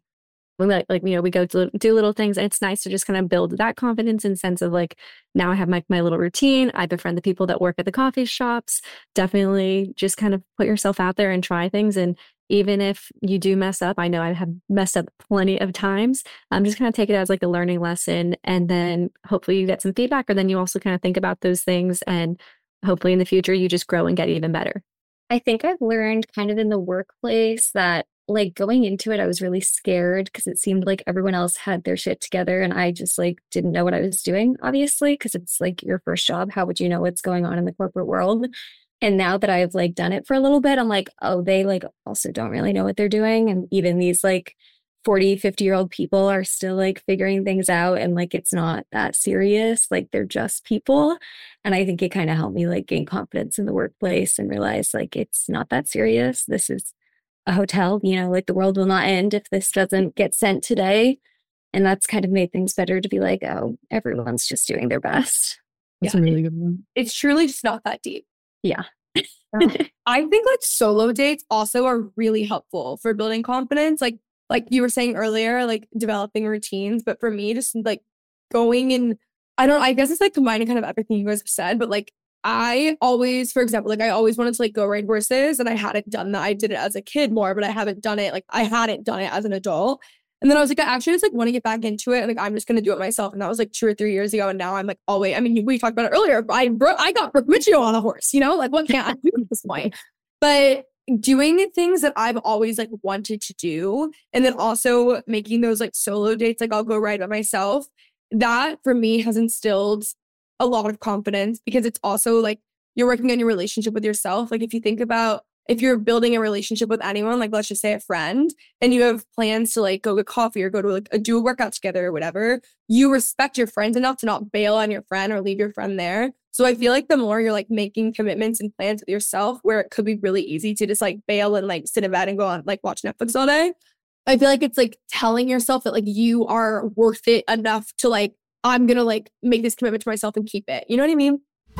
We go to do little things, and it's nice to just kind of build that confidence and sense of like, now I have my little routine. I befriend the people that work at the coffee shops. Definitely just kind of put yourself out there and try things. And even if you do mess up, I know I have messed up plenty of times. I'm just kind of take it as like a learning lesson, and then hopefully you get some feedback, or then you also kind of think about those things, and hopefully in the future you just grow and get even better. I think I've learned kind of in the workplace that like going into it, I was really scared because it seemed like everyone else had their shit together and I just like didn't know what I was doing, obviously, because it's like your first job. How would you know what's going on in the corporate world? And now that I've like done it for a little bit, I'm like, oh, they like also don't really know what they're doing. And even these like 40, 50-year-old people are still like figuring things out, and like it's not that serious. Like they're just people. And I think it kind of helped me like gain confidence in the workplace and realize like it's not that serious. This is a hotel, like the world will not end if this doesn't get sent today. And that's kind of made things better to be like, oh, everyone's just doing their best. That's a really good one. It's truly just not that deep. Yeah. I think like solo dates also are really helpful for building confidence. Like you were saying earlier, like developing routines. But for me, just like going and I guess it's like combining kind of everything you guys have said, but like I always, for example, like I always wanted to like go ride horses, and I hadn't done that. I did it as a kid more, but I hadn't done it as an adult. And then I was like, I actually just like want to get back into it. And like, I'm just going to do it myself. And that was like 2 or 3 years ago. And now I'm like, always, I mean, we talked about it earlier, but I got Brooke Miccio on a horse, like what can't I do at this point? But doing things that I've always like wanted to do. And then also making those like solo dates, like I'll go ride by myself. That for me has instilled a lot of confidence, because it's also like you're working on your relationship with yourself. Like if you think about if you're building a relationship with anyone, like let's just say a friend, and you have plans to like go get coffee or go to like do a workout together or whatever, you respect your friends enough to not bail on your friend or leave your friend there. So I feel like the more you're like making commitments and plans with yourself, where it could be really easy to just like bail and like sit in bed and go on like watch Netflix all day, I feel like it's like telling yourself that like you are worth it enough to like, I'm gonna like make this commitment to myself and keep it. You know what I mean?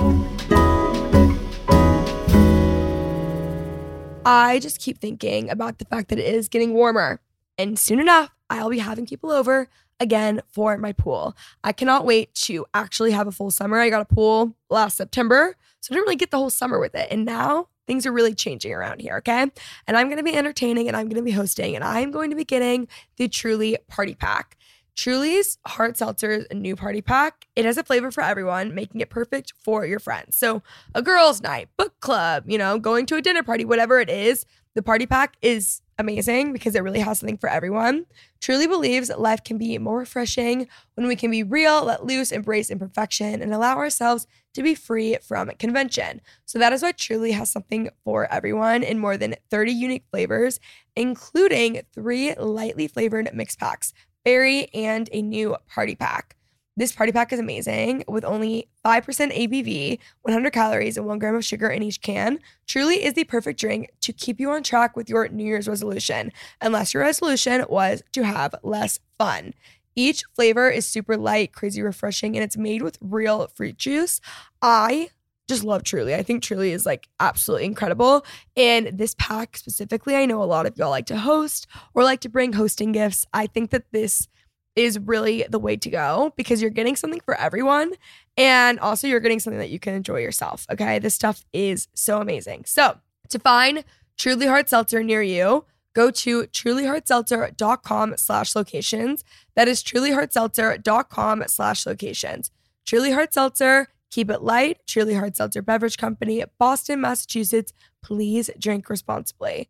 I just keep thinking about the fact that it is getting warmer, and soon enough, I'll be having people over again for my pool. I cannot wait to actually have a full summer. I got a pool last September, so I didn't really get the whole summer with it. And now things are really changing around here, okay? And I'm going to be entertaining, and I'm going to be hosting, and I'm going to be getting the Truly Party Pack. Truly's Hard Seltzer's a new party pack. It has a flavor for everyone, making it perfect for your friends. So a girls' night, book club, you know, going to a dinner party, whatever it is, the party pack is amazing because it really has something for everyone. Truly believes life can be more refreshing when we can be real, let loose, embrace imperfection, and allow ourselves to be free from convention. So that is why Truly has something for everyone in more than 30 unique flavors, including 3 lightly flavored mix packs, berry, and a new party pack. This party pack is amazing with only 5% ABV, 100 calories, and 1 gram of sugar in each can. Truly is the perfect drink to keep you on track with your New Year's resolution, unless your resolution was to have less fun. Each flavor is super light, crazy refreshing, and it's made with real fruit juice. I just love Truly. I think Truly is like absolutely incredible. And this pack specifically, I know a lot of y'all like to host or like to bring hosting gifts. I think that this is really the way to go because you're getting something for everyone, and also you're getting something that you can enjoy yourself. Okay, this stuff is so amazing. So to find Truly Hard Seltzer near you, go to trulyhardseltzer.com/locations. That is trulyhardseltzer.com/locations. Truly Hard Seltzer, keep it light. Truly Hard Seltzer Beverage Company, Boston, Massachusetts. Please drink responsibly.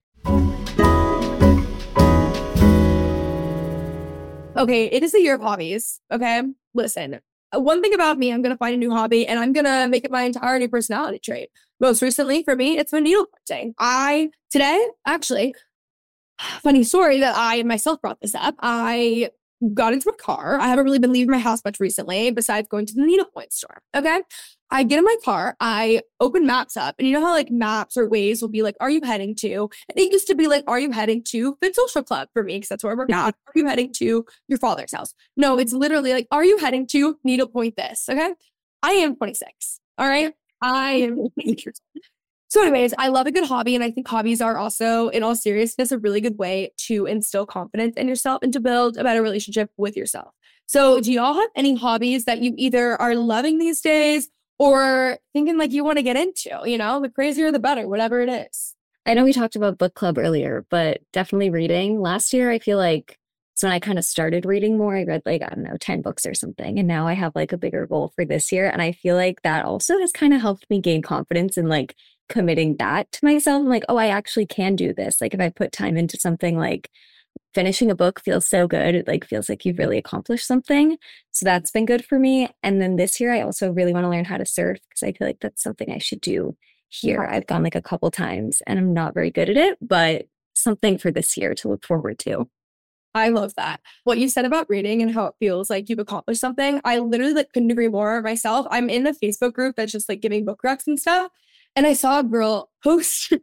Okay, it is the year of hobbies, okay? Listen, one thing about me, I'm going to find a new hobby and I'm going to make it my entire new personality trait. Most recently, for me, it's been needlepointing. Today, actually, funny story that I myself brought this up. I got into a car. I haven't really been leaving my house much recently besides going to the needlepoint store, okay? I get in my car, I open maps up, and you know how like maps or Waze will be like, are you heading to? And it used to be like, are you heading to Fit Social Club for me? Because that's where I work out. Are you heading to your father's house? No, it's literally like, are you heading to needlepoint this? Okay. I am 26. All right. I am 26 years old. So anyways, I love a good hobby. And I think hobbies are also, in all seriousness, a really good way to instill confidence in yourself and to build a better relationship with yourself. So do y'all have any hobbies that you either are loving these days or thinking like you want to get into, you know, the crazier, the better, whatever it is? I know we talked about book club earlier, but definitely reading. Last year, I feel like it's when I kind of started reading more. I read like, I don't know, 10 books or something. And now I have like a bigger goal for this year. And I feel like that also has kind of helped me gain confidence in like committing that to myself. I'm like, oh, I actually can do this. Like if I put time into something, like finishing a book feels so good. It like feels like you've really accomplished something. So that's been good for me. And then this year, I also really want to learn how to surf because I feel like that's something I should do here. I've gone like a couple times and I'm not very good at it, but something for this year to look forward to. I love that. What you said about reading and how it feels like you've accomplished something, I literally like couldn't agree more myself. I'm in a Facebook group that's just like giving book recs and stuff. And I saw a girl post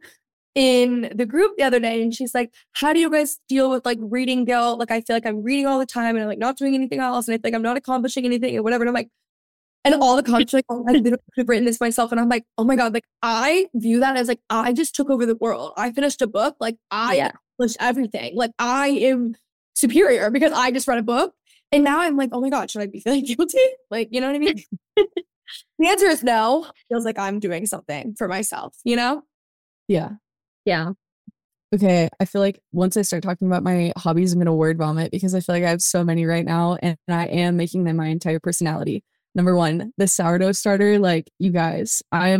in the group the other day and she's like, how do you guys deal with like reading guilt? Like, I feel like I'm reading all the time and I'm like not doing anything else. And I think I'm not accomplishing anything or whatever. And I'm like, and all the comments like, oh, I literally could have written this myself. And I'm like, oh my God, like I view that as like, I just took over the world. I finished a book. Like I accomplished everything. Like I am superior because I just read a book. And now I'm like, oh my God, should I be feeling guilty? Like, you know what I mean? The answer is no. Feels like I'm doing something for myself, you know? Yeah. Yeah. Okay. I feel like once I start talking about my hobbies, I'm going to word vomit because I feel like I have so many right now and I am making them my entire personality. Number 1, the sourdough starter. Like, you guys, I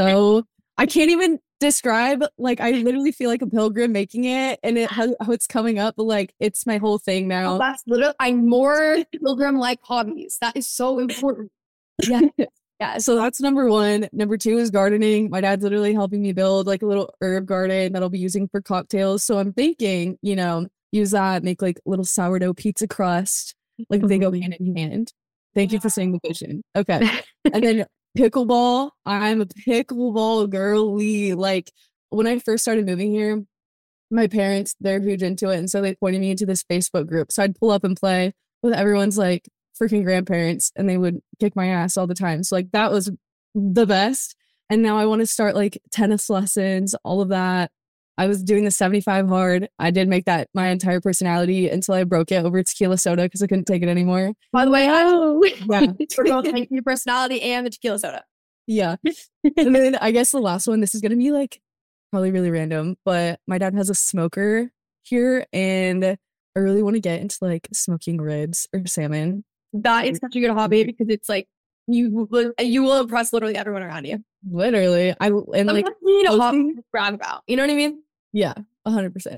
can't even describe, like, I literally feel like a pilgrim making it and how it's coming up, but like, it's my whole thing now. Oh, that's literally, I'm more pilgrim-like hobbies. That is so important. Yeah. Yeah, so that's number one. Number two is gardening. My dad's literally helping me build like a little herb garden that I'll be using for cocktails. So I'm thinking, use that, make like little sourdough pizza crust. Like they go hand in hand. Thank you for saying the vision. Okay. And then pickleball. I'm a pickleball girly. Like when I first started moving here, my parents, they're huge into it. And so they pointed me into this Facebook group. So I'd pull up and play with everyone's like freaking grandparents, and they would kick my ass all the time. So like that was the best. And now I want to start like tennis lessons, all of that. I was doing the 75 hard. I did make that my entire personality until I broke it over tequila soda because I couldn't take it anymore. By the way, Yeah. we're going to take your personality and the tequila soda. Yeah. And then I guess the last one, this is going to be like probably really random, but my dad has a smoker here and I really want to get into like smoking ribs or salmon. That is such a good hobby because it's like you will impress literally everyone around you. Literally. And like you need a hobby to brag about. You know what I mean? Yeah, 100%.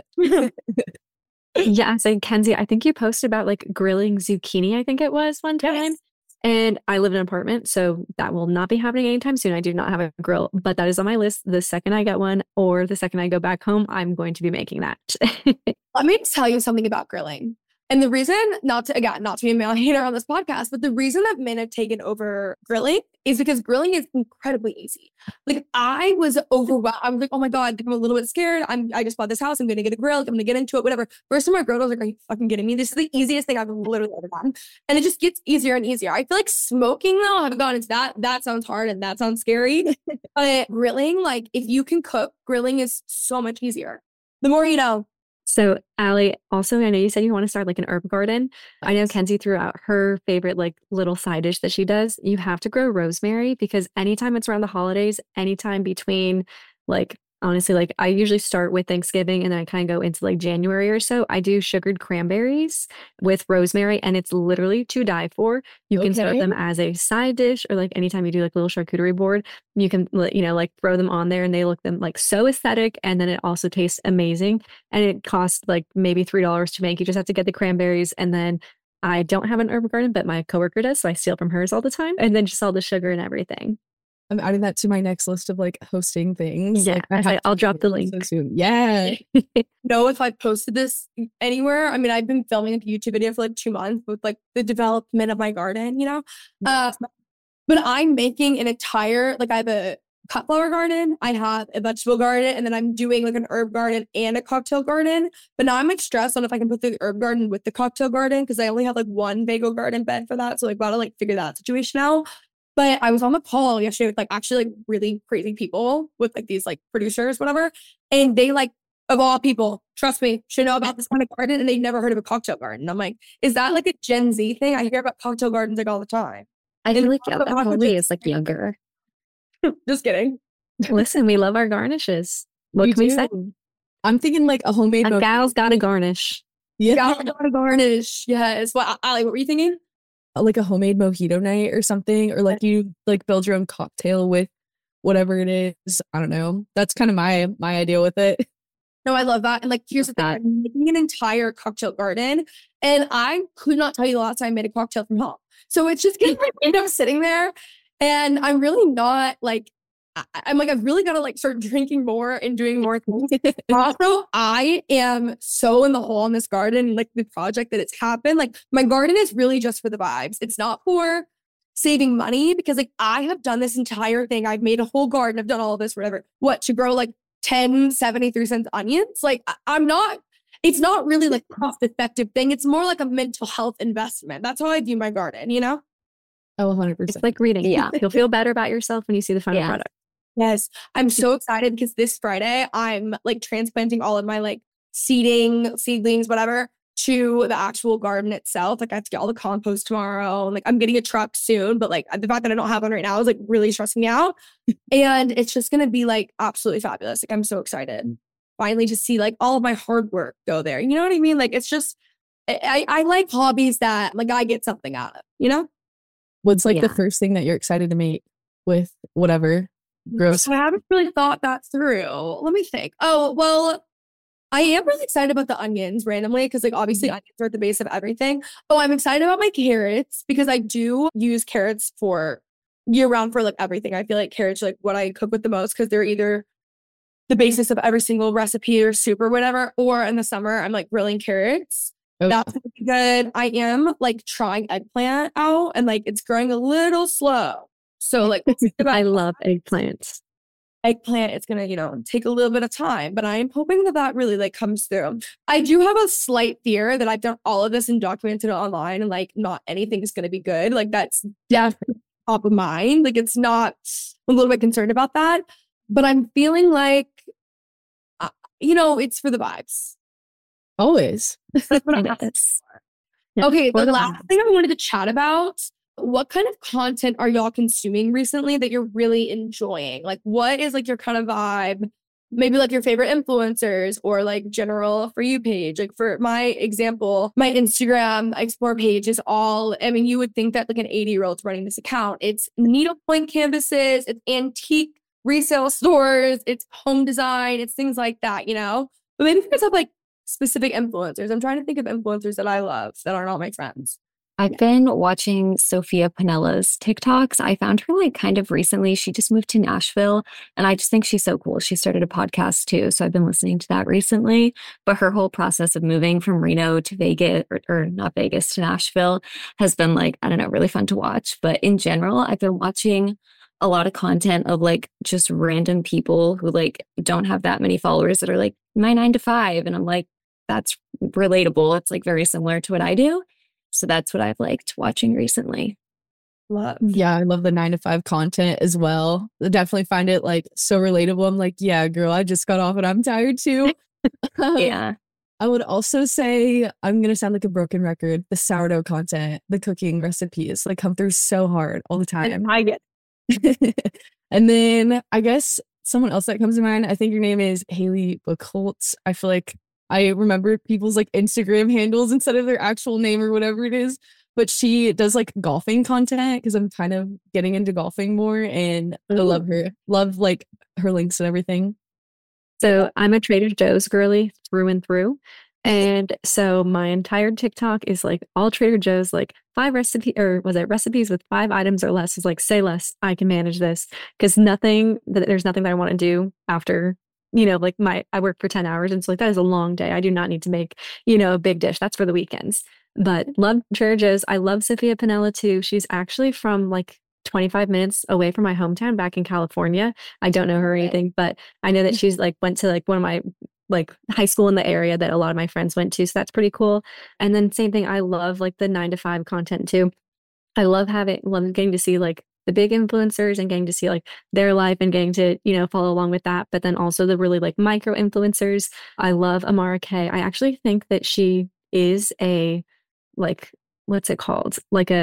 Yeah, so Kenzie, I think you posted about like grilling zucchini, I think it was one time. Yes. And I live in an apartment, so that will not be happening anytime soon. I do not have a grill, but that is on my list. The second I get one or the second I go back home, I'm going to be making that. Let me tell you something about grilling. And the reason, not to be a male hater on this podcast, but the reason that men have taken over grilling is because grilling is incredibly easy. Like I was overwhelmed. I was like, oh my God, I'm a little bit scared. I just bought this house. I'm going to get a grill. I'm going to get into it, whatever. First time I grilled, I was like, are you fucking kidding me? This is the easiest thing I've literally ever done. And it just gets easier and easier. I feel like smoking though, I've gone into that. That sounds hard and that sounds scary. But grilling, like if you can cook, grilling is so much easier. The more you know. So Allie, also, I know you said you want to start like an herb garden. I know Kenzie threw out her favorite like little side dish that she does. You have to grow rosemary because anytime it's around the holidays, anytime between like, honestly, like I usually start with Thanksgiving and then I kind of go into like January or so. I do sugared cranberries with rosemary and it's literally to die for. You can serve them as a side dish or like anytime you do like a little charcuterie board, you can, like throw them on there and they look them like so aesthetic. And then it also tastes amazing. And it costs like maybe $3 to make. You just have to get the cranberries. And then I don't have an herb garden, but my coworker does. So I steal from hers all the time and then just all the sugar and everything. I'm adding that to my next list of like hosting things. Yeah, like, I'll drop the link. So soon. Yeah. Know if I posted this anywhere. I mean, I've been filming a YouTube video for like 2 months with like the development of my garden, but I'm making an entire, like I have a cut flower garden, I have a vegetable garden, and then I'm doing like an herb garden and a cocktail garden. But now I'm like stressed on if I can put the herb garden with the cocktail garden because I only have like one bagel garden bed for that. So like gotta like figure that situation out. But I was on the call yesterday with like actually like really crazy people with like these like producers, whatever. And they like, of all people, trust me, should know about this kind of garden. And they've never heard of a cocktail garden. I'm like, is that like a Gen Z thing? I hear about cocktail gardens like all the time. I feel like that probably is like younger. Just kidding. Listen, we love our garnishes. What can we say? I'm thinking like a homemade. A gal's got a garnish. Yeah. Gal's got a garnish. Yes. Well, Allie, what were you thinking? Like a homemade mojito night or something, or like you like build your own cocktail with whatever it is. I don't know. That's kind of my idea with it. No, I love that. And like, here's the thing, I'm making an entire cocktail garden and I could not tell you the last time I made a cocktail from home. So it's just gonna end up sitting there and I'm really not like, I'm like, I've really got to like start drinking more and doing more things. Also, I am so in the hole in this garden, like the project that it's happened. Like my garden is really just for the vibes. It's not for saving money because like I have done this entire thing. I've made a whole garden. I've done all of this, whatever. What, to grow like 10 73-cent onions? Like it's not really like a cost effective thing. It's more like a mental health investment. That's how I view my garden, Oh, 100%. It's like reading. Yeah. You'll feel better about yourself when you see the final product. Yes. I'm so excited because this Friday I'm like transplanting all of my like seedlings, whatever, to the actual garden itself. Like I have to get all the compost tomorrow. And like I'm getting a truck soon, but like the fact that I don't have one right now is like really stressing me out. And it's just going to be like absolutely fabulous. Like I'm so excited finally to see like all of my hard work go there. You know what I mean? Like it's just, I like hobbies that like I get something out of, What's like the first thing that you're excited to make with whatever? Gross. So I haven't really thought that through. Let me think. Oh, well, I am really excited about the onions randomly because like obviously onions are at the base of everything. Oh, I'm excited about my carrots because I do use carrots for year round for like everything. I feel like carrots are like what I cook with the most because they're either the basis of every single recipe or soup or whatever, or in the summer I'm like grilling carrots. Oh. That's really good. I am like trying eggplant out and like it's growing a little slow. So like I love eggplants. Eggplant, it's gonna, take a little bit of time, but I am hoping that really like comes through. I do have a slight fear that I've done all of this and documented it online and like not anything is gonna be good. Like that's definitely top of mind. Like it's not, I'm a little bit concerned about that, but I'm feeling like, it's for the vibes. Always. That's what I'm Yes. Okay, For the the last thing I wanted to chat about, what kind of content are y'all consuming recently that you're really enjoying? Like what is like your kind of vibe? Maybe like your favorite influencers or like general For You page. Like for my example, my Instagram Explore page is all, you would think that like an 80-year-old's running this account. It's needlepoint canvases, it's antique resale stores, it's home design, it's things like that, But maybe you guys have like specific influencers. I'm trying to think of influencers that I love that are not my friends. I've been watching Sophia Pinella's TikToks. I found her like kind of recently. She just moved to Nashville and I just think she's so cool. She started a podcast too. So I've been listening to that recently. But her whole process of moving from Reno to Vegas or not Vegas to Nashville has been like, I don't know, really fun to watch. But in general, I've been watching a lot of content of like just random people who like don't have that many followers that are like my 9 to 5. And I'm like, that's relatable. It's like very similar to what I do. So that's what I've liked watching recently. Love. Yeah, I love the 9 to 5 content as well. I definitely find it like so relatable. I'm like, yeah, girl, I just got off and I'm tired too. Yeah. I would also say, I'm going to sound like a broken record, the sourdough content, the cooking recipes like come through so hard all the time. And I get And then I guess someone else that comes to mind, I think your name is Haley Buchholz. I feel like I remember people's like Instagram handles instead of their actual name or whatever it is. But she does like golfing content because I'm kind of getting into golfing more and I love her. Love like her links and everything. So I'm a Trader Joe's girly through and through. And so my entire TikTok is like all Trader Joe's, like 5 recipes with 5 items or less is like, say less, I can manage this. Because there's nothing that I want to do after, like I work for 10 hours. And so like, that is a long day. I do not need to make, a big dish. That's for the weekends. But love Trader Joe's. I love Sophia Pinella too. She's actually from like 25 minutes away from my hometown back in California. I don't know her or anything, but I know that she's like went to like one of my like high school in the area that a lot of my friends went to. So that's pretty cool. And then same thing. I love like the 9 to 5 content too. I love getting to see like the big influencers and getting to see like their life and getting to, follow along with that. But then also the really like micro influencers. I love Amara Kay. I actually think that she is a like, what's it called?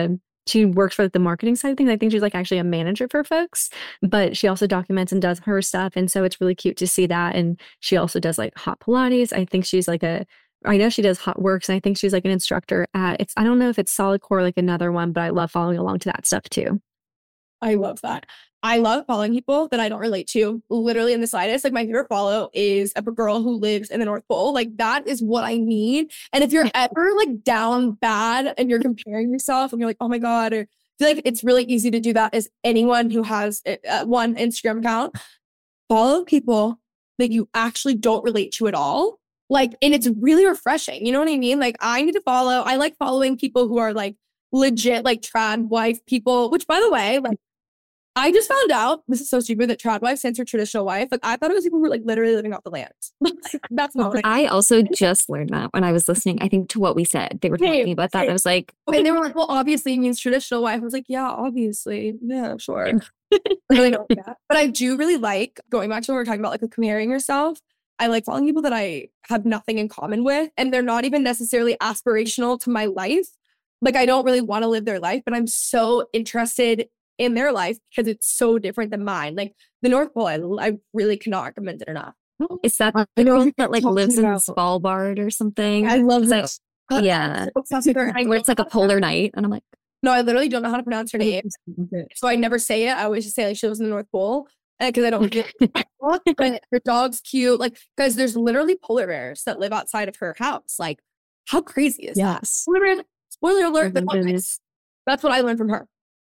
She works for the marketing side of things. I think she's like actually a manager for folks, but she also documents and does her stuff. And so it's really cute to see that. And she also does like hot Pilates. I think she's like I know she does hot works. And I think she's like an instructor I don't know if it's Solid Core, like another one, but I love following along to that stuff too. I love that. I love following people that I don't relate to literally in the slightest. Like my favorite follow is a girl who lives in the North Pole. Like that is what I need. And if you're ever like down bad and you're comparing yourself and you're like, oh my God, or I feel like it's really easy to do that as anyone who has one Instagram account. Follow people that you actually don't relate to at all. Like, and it's really refreshing. You know what I mean? Like I need to I like following people who are like legit, like trad wife people, which by the way, like, I just found out, this is so stupid, that trad wife stands for traditional wife. Like, I thought it was people who were like literally living off the land. That's not what I also just learned that when I was listening, I think, to what we said. They were talking about that. I was like, and they were like, well, obviously it means traditional wife. I was like, yeah, obviously. Yeah, sure. I really don't like that. But I do really like, going back to what we were talking about, like comparing yourself. I like following people that I have nothing in common with, and they're not even necessarily aspirational to my life. Like, I don't really want to live their life, but I'm so interested in their life because it's so different than mine. Like the North Pole, I really cannot recommend it enough. Is that the girl that like lives in Svalbard or something? I love that. Yeah. Where it's like a polar night. And I'm like, no, I literally don't know how to pronounce her name. So I never say it. I always just say like she lives in the North Pole because I don't get but her dog's cute. Like, guys, there's literally polar bears that live outside of her house. Like, how crazy is that? Spoiler alert. That's what I learned from her.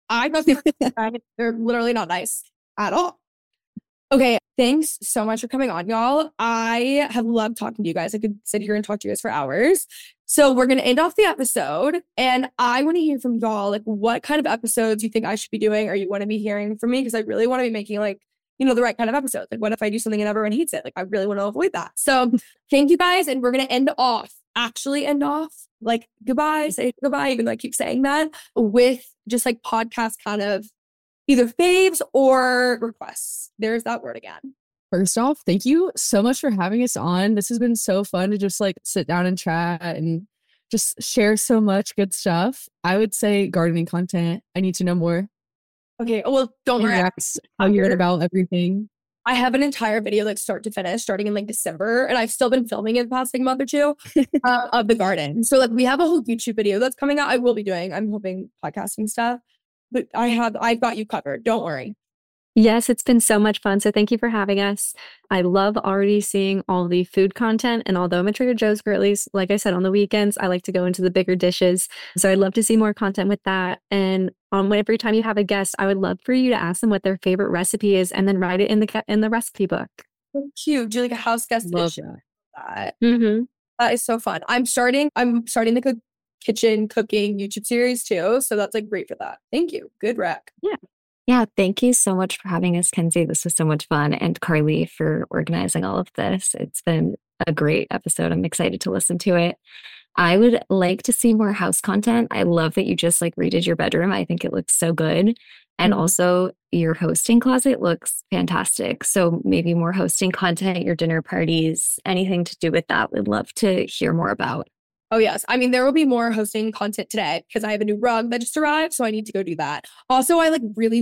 I thought they're literally not nice at all. Okay, thanks so much for coming on, y'all. I have loved talking to you guys. I could sit here and talk to you guys for hours. So we're going to end off the episode, and I want to hear from y'all, like, what kind of episodes you think I should be doing, or you want to be hearing from me, because I really want to be making, like, you know, the right kind of episodes. Like, what if I do something and everyone hates it? Like, I really want to avoid that. So thank you guys, and we're going to actually end off, like, goodbye, say goodbye, even though I keep saying that, with just like podcast kind of either faves or requests. There's that word again. First off, thank you so much for having us on. This has been so fun to just like sit down and chat and just share so much good stuff. I would say gardening content. I need to know more. Okay. Well, don't worry. How you're about everything. I have an entire video, like, start to finish, starting in like December, and I've still been filming it the past like month or two of the garden. So like, we have a whole YouTube video that's coming out. I will be doing, I'm hoping, podcasting stuff, but I've got you covered. Don't worry. Yes, it's been so much fun. So thank you for having us. I love already seeing all the food content. And although I'm a Trader Joe's girlies, like I said, on the weekends, I like to go into the bigger dishes. So I'd love to see more content with that. And every time you have a guest, I would love for you to ask them what their favorite recipe is and then write it in the recipe book. So cute. Do like a house guest Love edition. That. Mm-hmm. That is so fun. I'm starting like a kitchen cooking YouTube series too. So that's like great for that. Thank you. Good rec. Yeah. Yeah, thank you so much for having us, Kenzie. This was so much fun. And Carly for organizing all of this. It's been a great episode. I'm excited to listen to it. I would like to see more house content. I love that you just like redid your bedroom. I think it looks so good. And also your hosting closet looks fantastic. So maybe more hosting content, your dinner parties, anything to do with that. Would love to hear more about. Oh, yes. I mean, there will be more hosting content today because I have a new rug that just arrived. So I need to go do that. Also, I've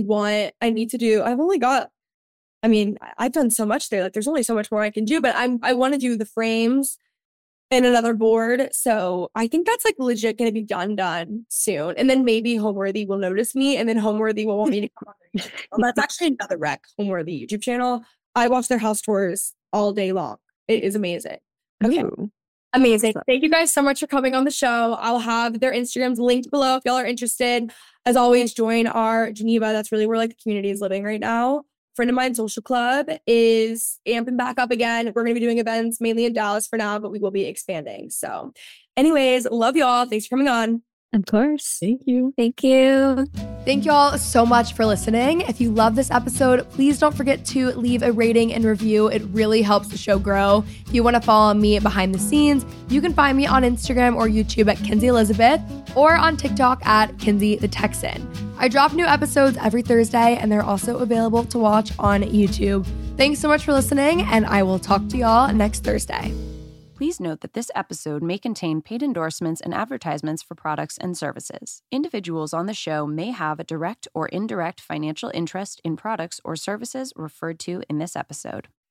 done so much there. Like, there's only so much more I can do, but I want to do the frames and another board. So I think that's like legit going to be done soon. And then maybe Homeworthy will notice me, and then Homeworthy will want me to come on their YouTube channel. That's actually another rec, Homeworthy YouTube channel. I watch their house tours all day long. It is amazing. Okay. Ooh. Amazing. Thank you guys so much for coming on the show. I'll have their Instagrams linked below if y'all are interested. As always, join our Geneva. That's really where like the community is living right now. Friend of Mine Social Club is amping back up again. We're going to be doing events mainly in Dallas for now, but we will be expanding. So anyways, love y'all. Thanks for coming on. Of course. Thank you. Thank you. Thank y'all so much for listening. If you love this episode, please don't forget to leave a rating and review. It really helps the show grow. If you want to follow me behind the scenes, you can find me on Instagram or YouTube at Kenzie Elizabeth or on TikTok at Kenzie the Texan. I drop new episodes every Thursday, and they're also available to watch on YouTube. Thanks so much for listening, and I will talk to y'all next Thursday. Please note that this episode may contain paid endorsements and advertisements for products and services. Individuals on the show may have a direct or indirect financial interest in products or services referred to in this episode.